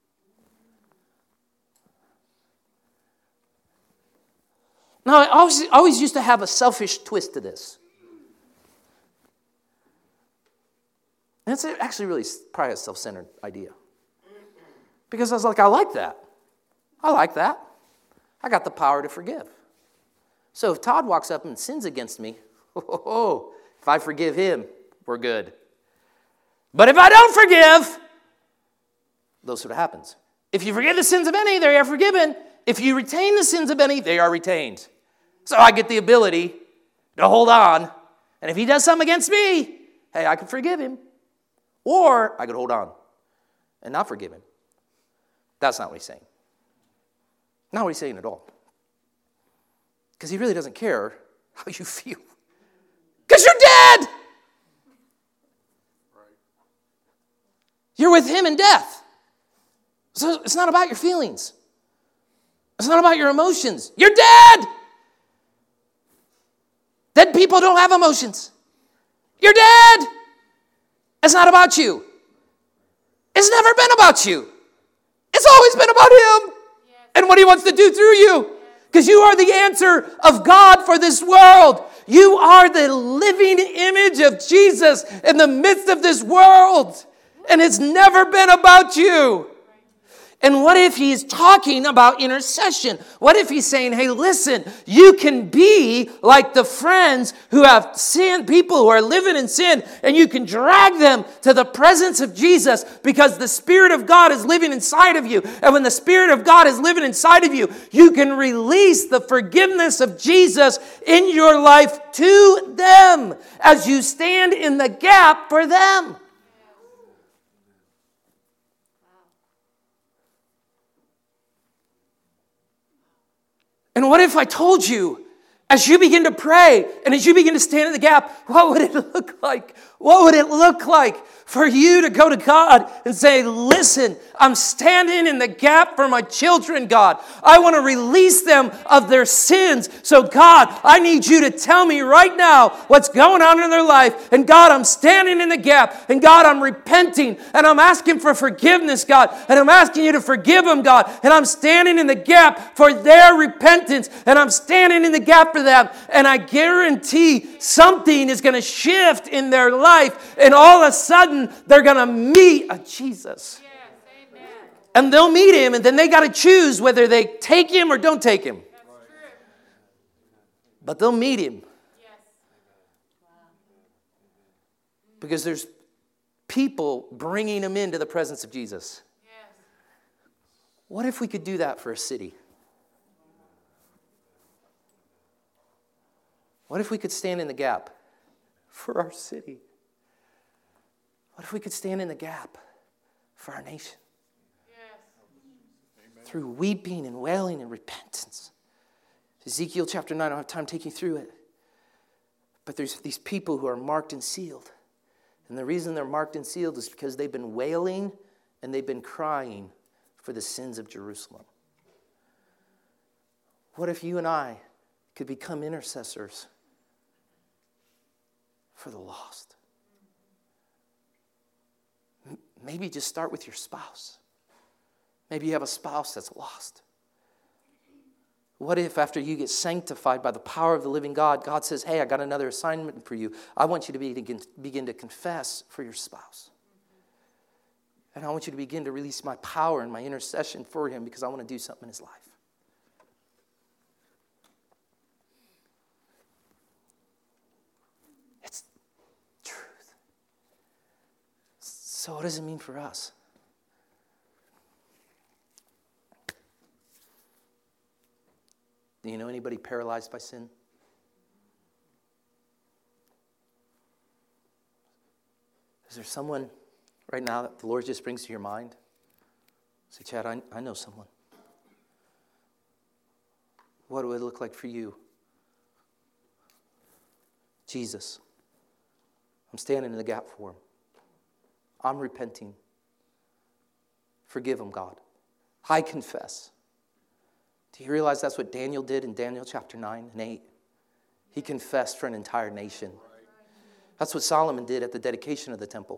Now, I always, always used to have a selfish twist to this. And it's actually really probably a self-centered idea. Because I was like, I like that. I like that. I got the power to forgive. So if Todd walks up and sins against me, oh, oh, oh, if I forgive him, we're good. But if I don't forgive, that's what happens. If you forgive the sins of any, they are forgiven. If you retain the sins of any, they are retained. So I get the ability to hold on. And if he does something against me, hey, I can forgive him. Or I could hold on and not forgive him. That's not what he's saying. Not what he's saying at all. Because he really doesn't care how you feel. Because you're dead. Right. You're with him in death. So it's not about your feelings. It's not about your emotions. You're dead. Dead people don't have emotions. You're dead. It's not about you. It's never been about you. It's always been about him and what he wants to do through you. Because you are the answer of God for this world. You are the living image of Jesus in the midst of this world. And it's never been about you. And what if he's talking about intercession? What if he's saying, hey, listen, you can be like the friends who have sin, people who are living in sin, and you can drag them to the presence of Jesus because the Spirit of God is living inside of you. And when the Spirit of God is living inside of you, you can release the forgiveness of Jesus in your life to them as you stand in the gap for them. And what if I told you, as you begin to pray and as you begin to stand in the gap, what would it look like? What would it look like for you to go to God and say, listen, I'm standing in the gap for my children, God. I want to release them of their sins. So, God, I need you to tell me right now what's going on in their life. And, God, I'm standing in the gap. And, God, I'm repenting. And I'm asking for forgiveness, God. And I'm asking you to forgive them, God. And I'm standing in the gap for their repentance. And I'm standing in the gap for them. And I guarantee something is going to shift in their life. And all of a sudden, they're going to meet a Jesus. Yes, amen. And they'll meet him, and then they got to choose whether they take him or don't take him. That's true. But they'll meet him. Yes. Because there's people bringing him into the presence of Jesus. Yes. What if we could do that for a city? What if we could stand in the gap for our city? What if we could stand in the gap for our nation? Yes. Through weeping and wailing and repentance. Ezekiel chapter nine, I don't have time taking you through it. But there's these people who are marked and sealed. And the reason they're marked and sealed is because they've been wailing and they've been crying for the sins of Jerusalem. What if you and I could become intercessors for the lost? Maybe just start with your spouse. Maybe you have a spouse that's lost. What if after you get sanctified by the power of the living God, God says, hey, I got another assignment for you. I want you to begin, begin to confess for your spouse. And I want you to begin to release my power and my intercession for him because I want to do something in his life. It's truth. So what does it mean for us? Do you know anybody paralyzed by sin? Is there someone right now that the Lord just brings to your mind? Say, Chad, I, I know someone. What would it look like for you? Jesus. I'm standing in the gap for him. I'm repenting. Forgive him, God. I confess. Do you realize that's what Daniel did in Daniel chapter nine and eight? He confessed for an entire nation. That's what Solomon did at the dedication of the temple.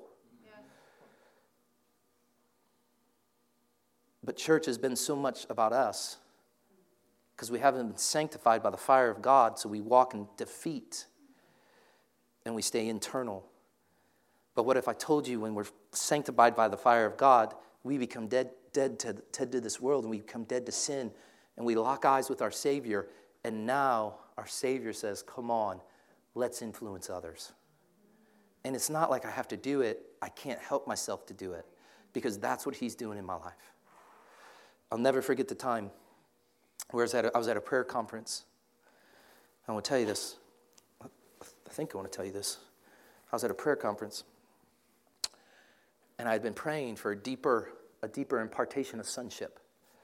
But church has been so much about us because we haven't been sanctified by the fire of God, so we walk in defeat and we stay internal. But what if I told you when we're sanctified by the fire of God, we become dead, dead to, dead to this world and we become dead to sin, and we lock eyes with our Savior, and now our Savior says, come on, let's influence others. And it's not like I have to do it. I can't help myself to do it because that's what he's doing in my life. I'll never forget the time where I was at a, I was at a prayer conference. I want to tell you this. I think I want to tell you this. I was at a prayer conference, and I had been praying for a deeper, a deeper impartation of sonship.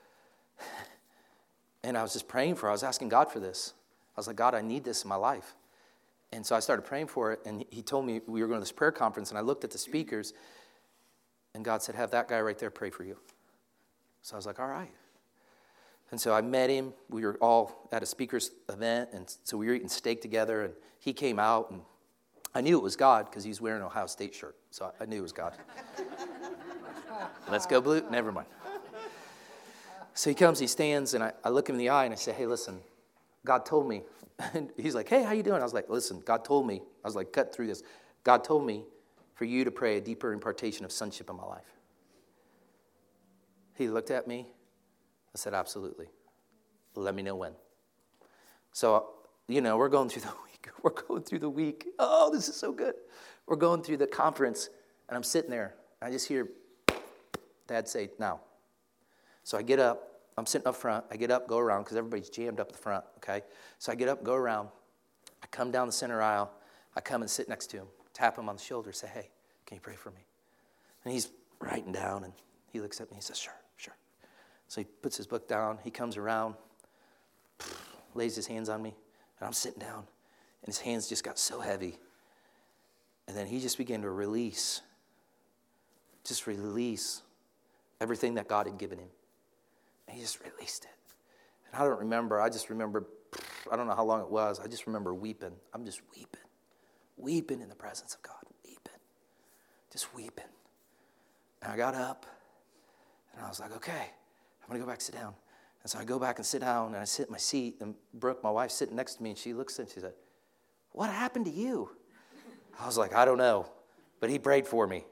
And I was just praying for it. I was asking God for this. I was like, God, I need this in my life. And so I started praying for it, and he told me we were going to this prayer conference, and I looked at the speakers, and God said, have that guy right there pray for you. So I was like, all right. And so I met him. We were all at a speaker's event, and so we were eating steak together, and he came out, and I knew it was God because he's wearing an Ohio State shirt, so I knew it was God. Let's go Blue. Never mind. So he comes, he stands, and I, I look him in the eye, and I say, hey, listen, God told me. And he's like, hey, how you doing? I was like, listen, God told me. I was like, cut through this. God told me for you to pray a deeper impartation of sonship in my life. He looked at me. I said, absolutely. Let me know when. So, you know, we're going through the week. We're going through the week. Oh, this is so good. We're going through the conference, and I'm sitting there. I just hear Dad say, now. So I get up. I'm sitting up front. I get up, go around, because everybody's jammed up at the front, okay? So I get up, go around. I come down the center aisle. I come and sit next to him, tap him on the shoulder, say, hey, can you pray for me? And he's writing down, and he looks at me. He says, sure, sure. So he puts his book down. He comes around, lays his hands on me, and I'm sitting down, and his hands just got so heavy. And then he just began to release, just release everything that God had given him. And he just released it. And I don't remember. I just remember, I don't know how long it was. I just remember weeping. I'm just weeping. Weeping in the presence of God. Weeping. Just weeping. And I got up, and I was like, okay, I'm going to go back and sit down. And so I go back and sit down, and I sit in my seat, and Brooke, my wife, sitting next to me, and she looks at me and she said, what happened to you? I was like, I don't know, but he prayed for me.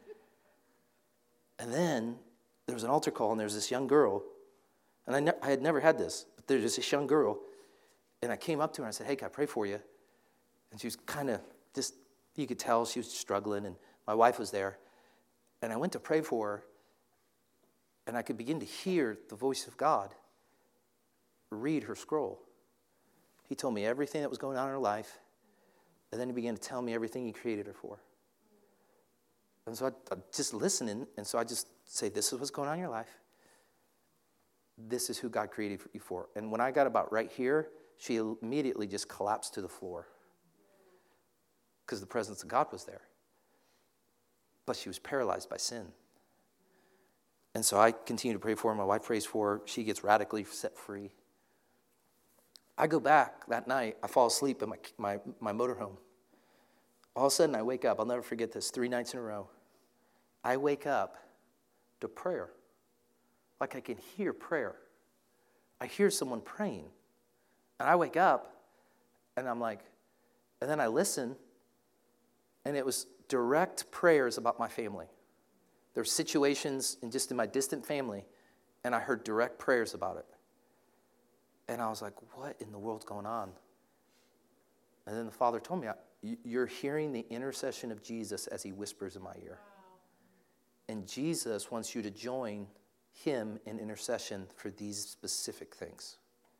And then there was an altar call, and there was this young girl, and I, ne- I had never had this, but there was this young girl, and I came up to her, and I said, hey, can I pray for you? And she was kind of just, you could tell she was struggling, and my wife was there. And I went to pray for her, and I could begin to hear the voice of God read her scroll. He told me everything that was going on in her life, and then he began to tell me everything he created her for. And so I, I just listening, and so I just say, this is what's going on in your life. This is who God created you for. And when I got about right here, she immediately just collapsed to the floor because the presence of God was there. But she was paralyzed by sin. And so I continue to pray for her. My wife prays for her. She gets radically set free. I go back that night. I fall asleep in my, my, my motorhome. All of a sudden, I wake up. I'll never forget this. Three nights in a row. I wake up to prayer. Like I can hear prayer. I hear someone praying. And I wake up, and I'm like, and then I listen, and it was direct prayers about my family. There were situations in just in my distant family, and I heard direct prayers about it. And I was like, what in the world's going on? And then the Father told me, you're hearing the intercession of Jesus as he whispers in my ear. And Jesus wants you to join him in intercession for these specific things.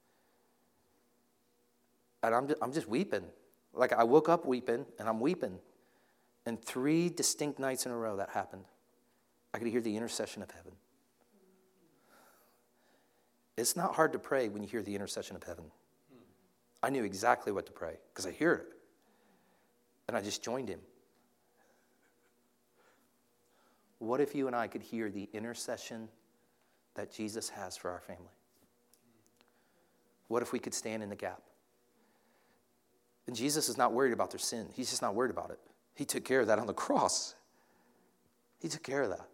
And I'm just, I'm just weeping. Like I woke up weeping, and I'm weeping. And three distinct nights in a row that happened. I could hear the intercession of heaven. It's not hard to pray when you hear the intercession of heaven. I knew exactly what to pray because I hear it. And I just joined him. What if you and I could hear the intercession that Jesus has for our family? What if we could stand in the gap? And Jesus is not worried about their sin. He's just not worried about it. He took care of that on the cross. He took care of that.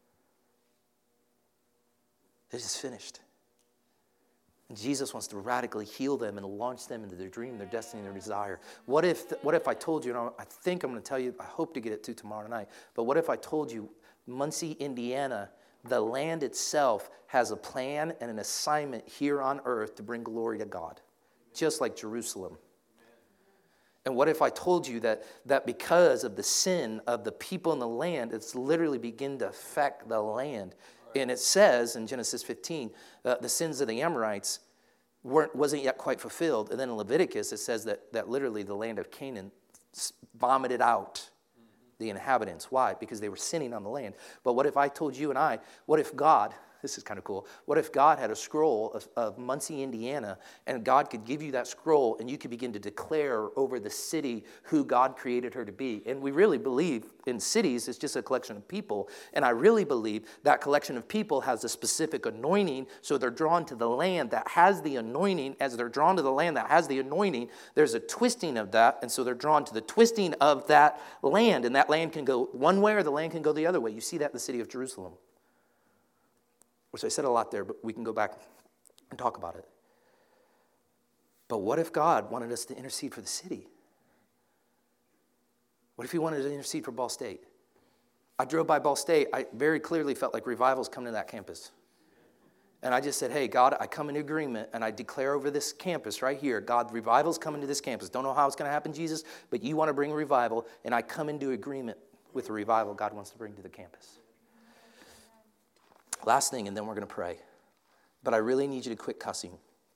It is finished. And Jesus wants to radically heal them and launch them into their dream, their destiny, their desire. What if what if I told you, and I think I'm going to tell you, I hope to get it to tomorrow night, but what if I told you Muncie, Indiana, the land itself has a plan and an assignment here on earth to bring glory to God, just like Jerusalem. And what if I told you that, that because of the sin of the people in the land, it's literally begin to affect the land. And it says in Genesis fifteen, uh, the sins of the Amorites weren't, wasn't yet quite fulfilled. And then in Leviticus, it says that, that literally the land of Canaan vomited out the inhabitants. Why? Because they were sinning on the land. But what if I told you and I, what if God, this is kind of cool, what if God had a scroll of, of Muncie, Indiana, and God could give you that scroll and you could begin to declare over the city who God created her to be? And we really believe in cities, it's just a collection of people. And I really believe that collection of people has a specific anointing, so they're drawn to the land that has the anointing. As they're drawn to the land that has the anointing, there's a twisting of that, and so they're drawn to the twisting of that land. And that land can go one way or the land can go the other way. You see that in the city of Jerusalem. Which I said a lot there, but we can go back and talk about it. But what if God wanted us to intercede for the city? What if he wanted to intercede for Ball State? I drove by Ball State. I very clearly felt like revival's coming to that campus. And I just said, hey, God, I come into agreement, and I declare over this campus right here, God, revival's coming to this campus. Don't know how it's going to happen, Jesus, but you want to bring revival, and I come into agreement with the revival God wants to bring to the campus. Last thing, and then we're going to pray. But I really need you to quit cussing.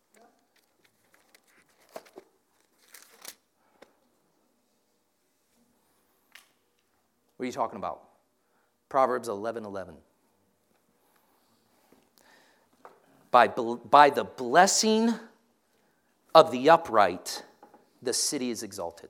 What are you talking about? Proverbs eleven eleven. By, by the blessing of the upright, the city is exalted.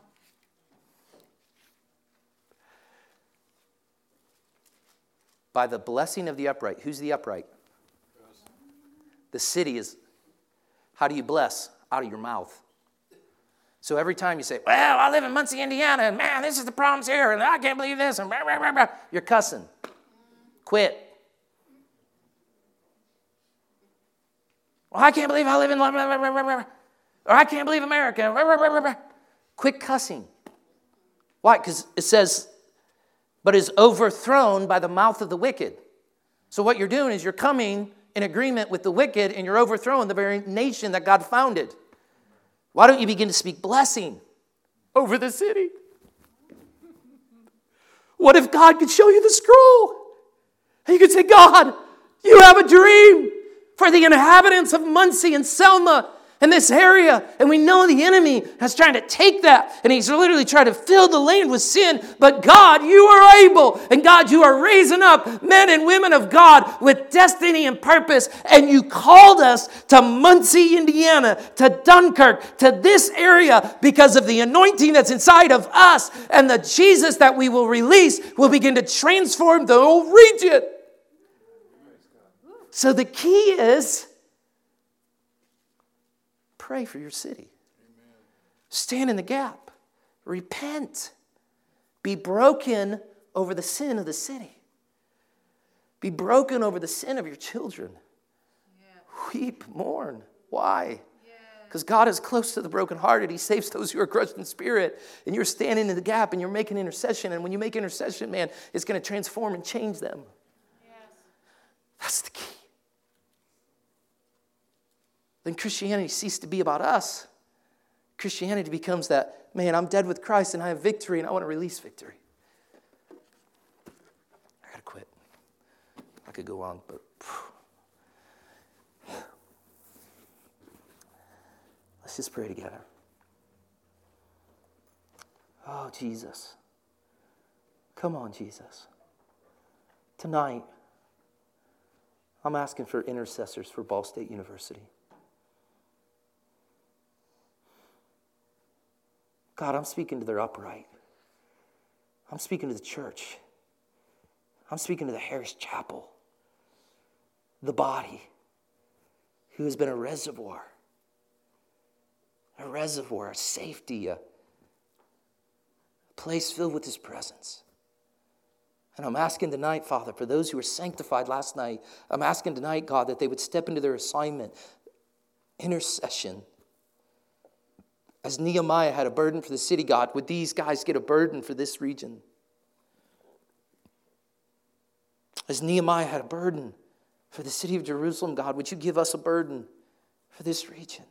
By the blessing of the upright. Who's the upright? The city is. How do you bless? Out of your mouth. So every time you say, well, I live in Muncie, Indiana, and man, this is the problems here, and I can't believe this, and blah, blah, blah, blah, you're cussing. Quit. Well, I can't believe I live in blah, blah, blah, blah, blah, or I can't believe America. Blah, blah, blah, blah, blah. Quit cussing. Why? Because it says, but is overthrown by the mouth of the wicked. So what you're doing is you're coming in agreement with the wicked, and you're overthrowing the very nation that God founded. Why don't you begin to speak blessing over the city? What if God could show you the scroll? And you could say, God, you have a dream for the inhabitants of Muncie and Selma and this area. And we know the enemy has tried to take that, and he's literally trying to fill the land with sin. But God, you are able. And God, you are raising up men and women of God with destiny and purpose. And you called us to Muncie, Indiana, to Dunkirk, to this area because of the anointing that's inside of us. And the Jesus that we will release will begin to transform the whole region. So the key is, pray for your city. Amen. Stand in the gap. Repent. Be broken over the sin of the city. Be broken over the sin of your children. Yeah. weep, mourn. Why? Because God is close to the brokenhearted. He saves those who are crushed in spirit. And you're standing in the gap and you're making intercession. And when you make intercession, man, it's going to transform and change them. Yes. That's the key. Then Christianity ceased to be about us. Christianity becomes that, man, I'm dead with Christ and I have victory and I want to release victory. I got to quit. I could go on, but... Let's just pray together. Oh, Jesus. Come on, Jesus. Tonight, I'm asking for intercessors for Ball State University. God, I'm speaking to their upright. I'm speaking to the church. I'm speaking to the Harris Chapel, the body, who has been a reservoir. A reservoir, a safety, a place filled with His presence. And I'm asking tonight, Father, for those who were sanctified last night, I'm asking tonight, God, that they would step into their assignment, intercession. As Nehemiah had a burden for the city, God, would these guys get a burden for this region? As Nehemiah had a burden for the city of Jerusalem, God, would you give us a burden for this region?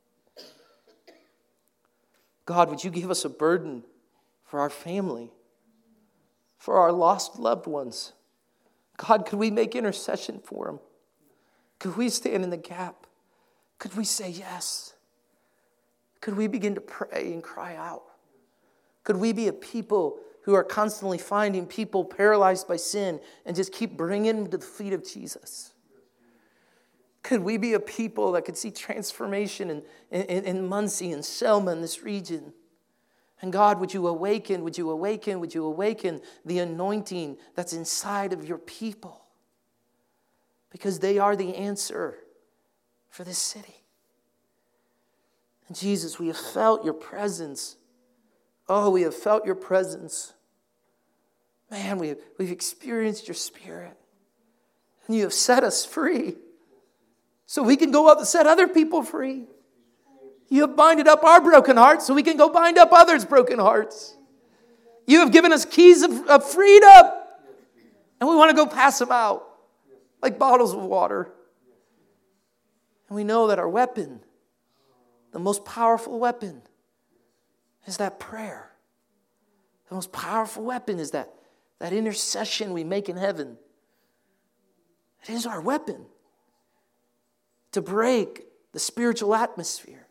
God, would you give us a burden for our family, for our lost loved ones? God, could we make intercession for them? Could we stand in the gap? Could we say yes? Could we begin to pray and cry out? Could we be a people who are constantly finding people paralyzed by sin and just keep bringing them to the feet of Jesus? Could we be a people that could see transformation in, in, in Muncie and Selma in this region? And God, would you awaken, would you awaken, would you awaken the anointing that's inside of your people? Because they are the answer for this city. And Jesus, we have felt your presence. Oh, we have felt your presence. Man, we have, we've experienced your Spirit. And you have set us free. So we can go out and set other people free. You have binded up our broken hearts so we can go bind up others' broken hearts. You have given us keys of, of freedom. And we want to go pass them out like bottles of water. And we know that our weapon, the most powerful weapon, is that prayer. The most powerful weapon is that, that intercession we make in heaven. It is our weapon to break the spiritual atmosphere.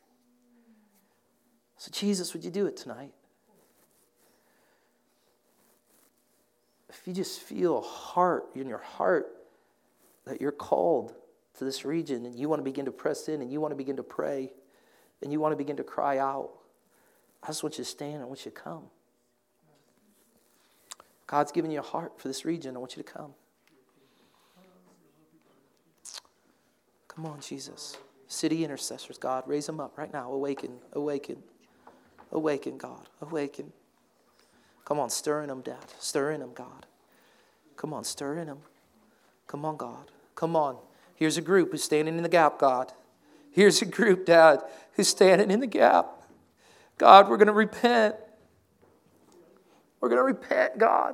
So Jesus, would you do it tonight? If you just feel a heart in your heart that you're called to this region and you want to begin to press in and you want to begin to pray and you want to begin to cry out, I just want you to stand. I want you to come. God's given you a heart for this region. I want you to come. Come on, Jesus. City intercessors, God, raise them up right now. Awaken, awaken, awaken, God, awaken. Come on, stir in them, Dad. Stir in them, God. Come on, stir in them. Come on, God. Come on. Here's a group who's standing in the gap, God. Here's a group, Dad, who's standing in the gap. God, we're going to repent. We're going to repent, God.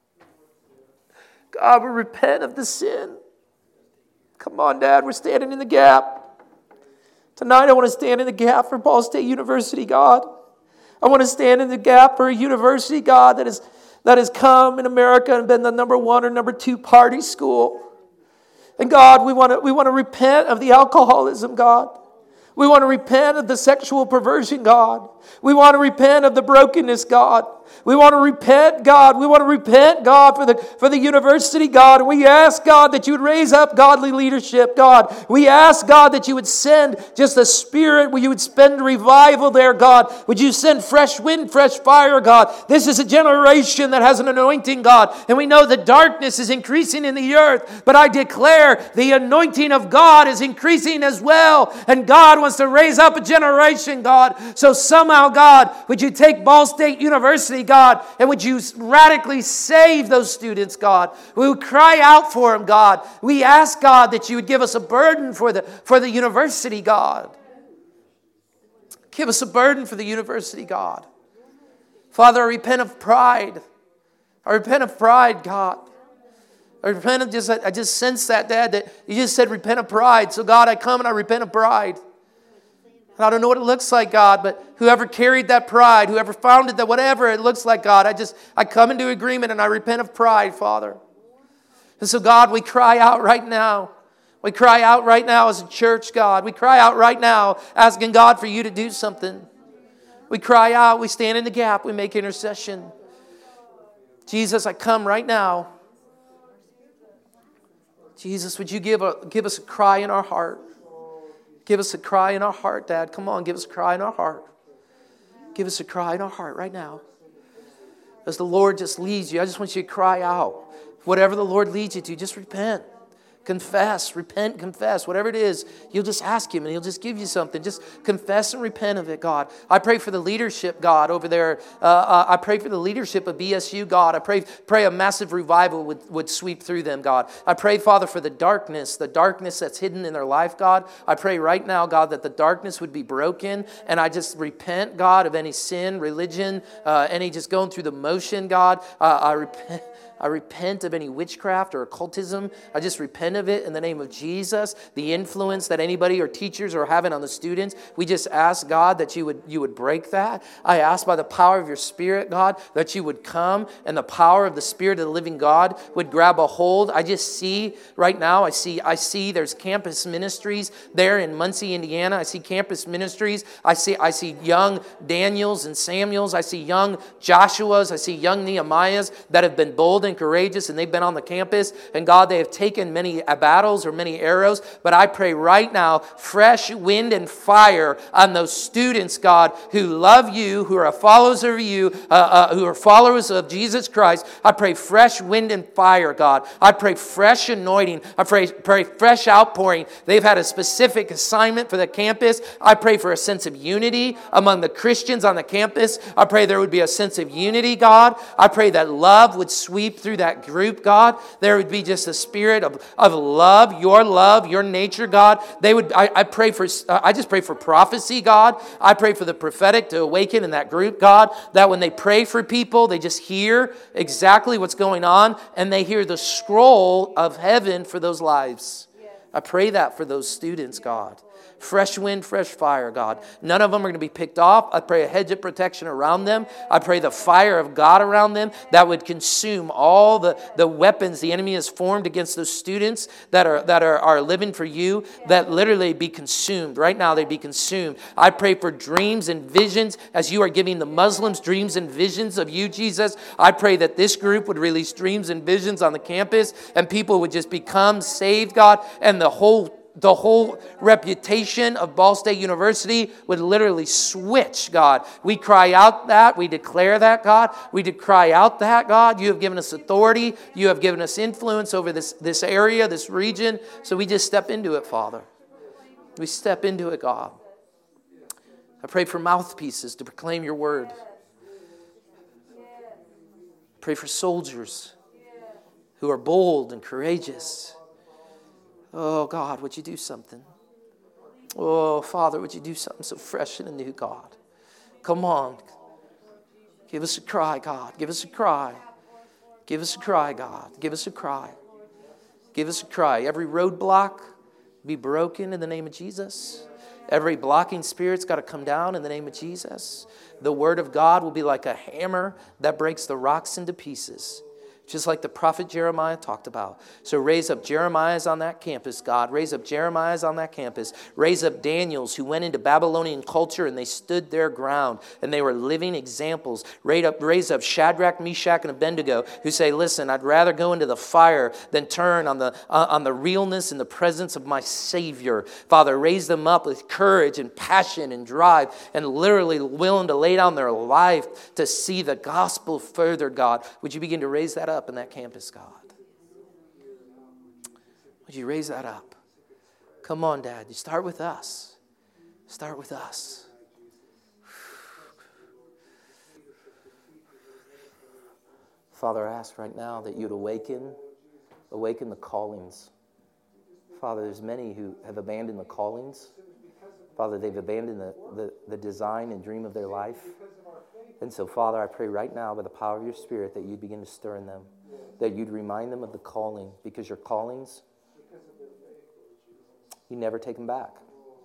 God, we repent of the sin. Come on, Dad, we're standing in the gap. Tonight I want to stand in the gap for Ball State University, God. I want to stand in the gap for a university, God, that, is, that has come in America and been the number one or number two party school. And God, we want to, we want to repent of the alcoholism, God. We want to repent of the sexual perversion, God. We want to repent of the brokenness, God. We want to repent, God. We want to repent, God, for the, for the university, God. And we ask, God, that you would raise up godly leadership, God. We ask, God, that you would send just a spirit, where you would spend revival there, God. Would you send fresh wind, fresh fire, God? This is a generation that has an anointing, God. And we know the darkness is increasing in the earth. But I declare the anointing of God is increasing as well. And God wants to raise up a generation, God. So somehow, God, would you take Ball State University University, God, and would you radically save those students, God? We would cry out for them, God. We ask, God, that you would give us a burden for the, for the university, God. Give us a burden for the university, God. Father, I repent of pride. I repent of pride, God. I repent of just, I just sense that, Dad, that you just said repent of pride. So, God, I come and I repent of pride. And I don't know what it looks like, God, but whoever carried that pride, whoever founded that, whatever it looks like, God, I just, I come into agreement and I repent of pride, Father. And so, God, we cry out right now. We cry out right now as a church, God. We cry out right now asking God for you to do something. We cry out, we stand in the gap, we make intercession. Jesus, I come right now. Jesus, would you give, a, give us a cry in our heart? Give us a cry in our heart, Dad. Come on, give us a cry in our heart. Give us a cry in our heart right now. As the Lord just leads you, I just want you to cry out. Whatever the Lord leads you to, just repent. Confess, repent, confess. Whatever it is, you'll just ask Him and He'll just give you something. Just confess and repent of it, God. I pray for the leadership, God, over there. Uh, uh, I pray for the leadership of B S U, God. I pray, pray a massive revival would, would sweep through them, God. I pray, Father, for the darkness, the darkness that's hidden in their life, God. I pray right now, God, that the darkness would be broken. And I just repent, God, of any sin, religion, uh, any just going through the motion, God. Uh, I repent. I repent of any witchcraft or occultism. I just repent of it in the name of Jesus. The influence that anybody or teachers are having on the students, we just ask, God, that you would you would break that. I ask by the power of your Spirit, God, that you would come and the power of the Spirit of the living God would grab a hold. I just see right now, I see I see there's campus ministries there in Muncie, Indiana. I see campus ministries. I see I see young Daniels and Samuels. I see young Joshuas. I see young Nehemiahs that have been bold and courageous, and they've been on the campus, and God, they have taken many battles or many arrows, but I pray right now, fresh wind and fire on those students, God, who love you, who are followers of you, uh, uh, who are followers of Jesus Christ. I pray fresh wind and fire, God. I pray fresh anointing. I pray, pray fresh outpouring. They've had a specific assignment for the campus. I pray for a sense of unity among the Christians on the campus. I pray there would be a sense of unity, God. I pray that love would sweep through that group, God. There would be just a spirit of, of love, your love, your nature, God. They would. I, I pray for. Uh, I just pray for prophecy, God. I pray for the prophetic to awaken in that group, God. That when they pray for people, they just hear exactly what's going on, and they hear the scroll of heaven for those lives. I pray that for those students, God. Fresh wind, fresh fire, God. None of them are going to be picked off. I pray a hedge of protection around them. I pray the fire of God around them that would consume all the, the weapons the enemy has formed against those students that are that are, are living for you, that literally be consumed. Right now, they'd be consumed. I pray for dreams and visions as you are giving the Muslims dreams and visions of you, Jesus. I pray that this group would release dreams and visions on the campus, and people would just become saved, God, and the whole The whole reputation of Ball State University would literally switch, God. We cry out that. We declare that, God. We de- cry out that, God. You have given us authority. You have given us influence over this, this area, this region. So we just step into it, Father. We step into it, God. I pray for mouthpieces to proclaim your word. Pray for soldiers who are bold and courageous. Oh, God, would you do something? Oh, Father, would you do something so fresh and new, God? Come on. Give us a cry, God. Give us a cry. Give us a cry, God. Give us a cry. Give us a cry. Every roadblock be broken in the name of Jesus. Every blocking spirit's got to come down in the name of Jesus. The word of God will be like a hammer that breaks the rocks into pieces. Just like the prophet Jeremiah talked about. So raise up Jeremiahs on that campus, God. Raise up Jeremiahs on that campus. Raise up Daniels who went into Babylonian culture and they stood their ground and they were living examples. Raise up, raise up Shadrach, Meshach, and Abednego who say, listen, I'd rather go into the fire than turn on the, uh, on the realness and the presence of my Savior. Father, raise them up with courage and passion and drive and literally willing to lay down their life to see the gospel further, God. Would you begin to raise that up? Up in that campus, God. Would you raise that up? Come on, Dad. You start with us. Start with us. Father, I ask right now that you'd awaken, awaken the callings. Father, there's many who have abandoned the callings. Father, they've abandoned the, the, the design and dream of their life. And so, Father, I pray right now by the power of your Spirit that you'd begin to stir in them, that you'd remind them of the calling, because your callings, you never take them back.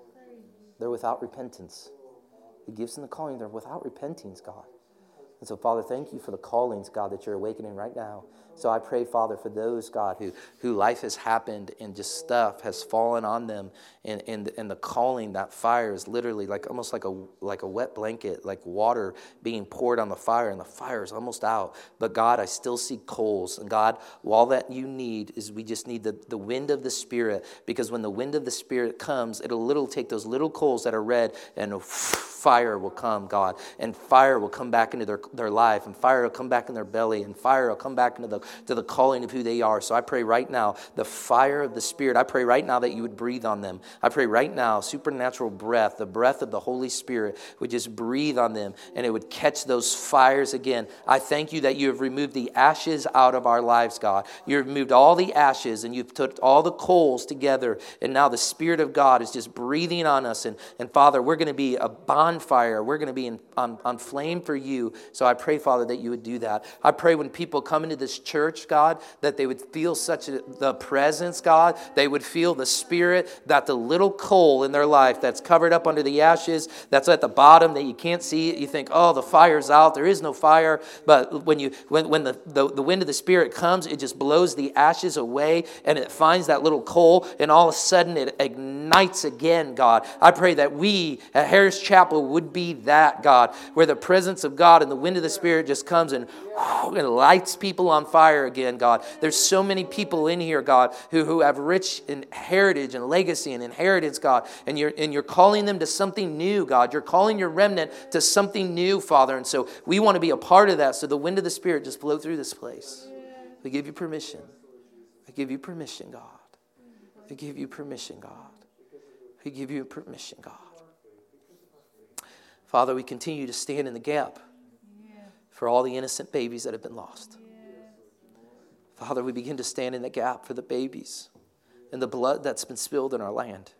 They're without repentance. He gives them the calling. They're without repentance, God. And so, Father, thank you for the callings, God, that you're awakening right now. So I pray, Father, for those, God, who, who life has happened and just stuff has fallen on them, and, and, and the calling, that fire is literally like almost like a like a wet blanket, like water being poured on the fire, and the fire is almost out. But God, I still see coals. And God, all that you need is we just need the, the wind of the Spirit, because when the wind of the Spirit comes, it'll little take those little coals that are red, and fire will come, God, and fire will come back into their, their life, and fire will come back in their belly, and fire will come back into the to the calling of who they are. So I pray right now, the fire of the Spirit, I pray right now that you would breathe on them. I pray right now, supernatural breath, the breath of the Holy Spirit would just breathe on them, and it would catch those fires again. I thank you that you have removed the ashes out of our lives, God. You have removed all the ashes, and you've put all the coals together, and now the Spirit of God is just breathing on us. And, and Father, we're going to be a bonfire. We're going to be in, on, on flame for you. So I pray, Father, that you would do that. I pray when people come into this church, Church, God, that they would feel such a, the presence, God. They would feel the Spirit, that the little coal in their life that's covered up under the ashes, that's at the bottom, that you can't see it. You think, oh, the fire's out. There is no fire. But when you when, when the, the, the wind of the Spirit comes, it just blows the ashes away, and it finds that little coal, and all of a sudden it ignites again, God. I pray that we at Harris Chapel would be that, God, where the presence of God and the wind of the Spirit just comes and, whoo, and lights people on fire again, God. There's so many people in here, God, who, who have rich in heritage and legacy and inheritance, God, and you're and you're calling them to something new, God. You're calling your remnant to something new, Father, and so we want to be a part of that. So the wind of the Spirit just blow through this place. We give you permission. I give you permission, God. I give you permission, God. I give you permission, God. Father, we continue to stand in the gap for all the innocent babies that have been lost. Father, we begin to stand in the gap for the babies and the blood that's been spilled in our land.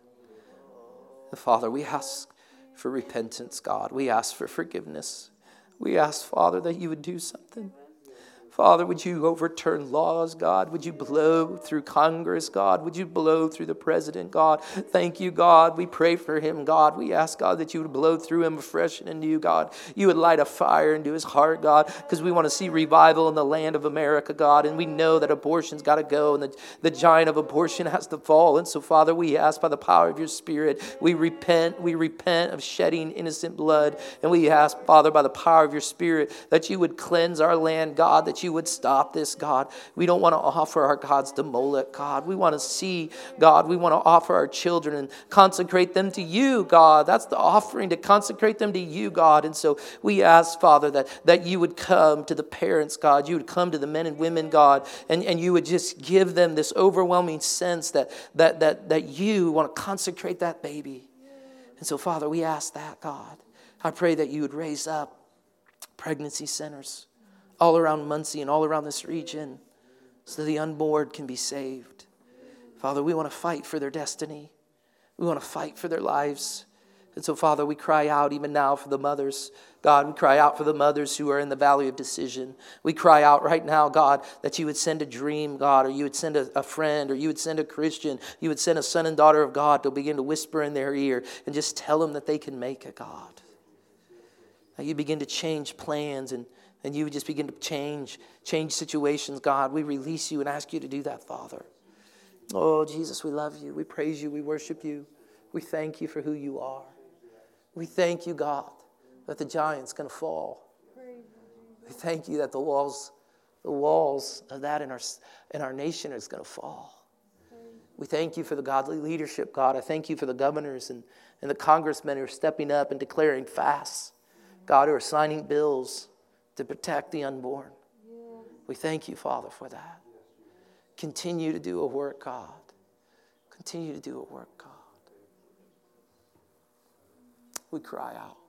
And Father, we ask for repentance, God. We ask for forgiveness. We ask, Father, that you would do something. Father, would you overturn laws, God? Would you blow through Congress, God? Would you blow through the president, God? Thank you, God. We pray for him, God. We ask, God, that you would blow through him afresh and anew, God. You would light a fire into his heart, God, because we want to see revival in the land of America, God. And we know that abortion's got to go, and the, the giant of abortion has to fall. And so, Father, we ask by the power of your Spirit, we repent, we repent of shedding innocent blood. And we ask, Father, by the power of your Spirit, that you would cleanse our land, God, that you would stop this, God. We don't want to offer our gods to Molech, God. We want to see, God, we want to offer our children and consecrate them to you, God. That's the offering, to consecrate them to you, God. And so we ask, Father, that, that you would come to the parents, God. You would come to the men and women, God, and, and you would just give them this overwhelming sense that, that, that, that you want to consecrate that baby. And so, Father, we ask that, God. I pray that you would raise up pregnancy centers all around Muncie and all around this region so the unborn can be saved. Father, we want to fight for their destiny. We want to fight for their lives. And so, Father, we cry out even now for the mothers. God, we cry out for the mothers who are in the valley of decision. We cry out right now, God, that you would send a dream, God, or you would send a, a friend, or you would send a Christian. You would send a son and daughter of God to begin to whisper in their ear and just tell them that they can make it, God. That you begin to change plans, and, and you would just begin to change, change situations, God. We release you and ask you to do that, Father. Oh, Jesus, we love you. We praise you. We worship you. We thank you for who you are. We thank you, God, that the giant's going to fall. We thank you that the walls, the walls of that in our, in our nation is going to fall. We thank you for the godly leadership, God. I thank you for the governors and, and the congressmen who are stepping up and declaring fasts, God, who are signing bills to protect the unborn. We thank you, Father, for that. Continue to do a work, God. Continue to do a work, God. We cry out.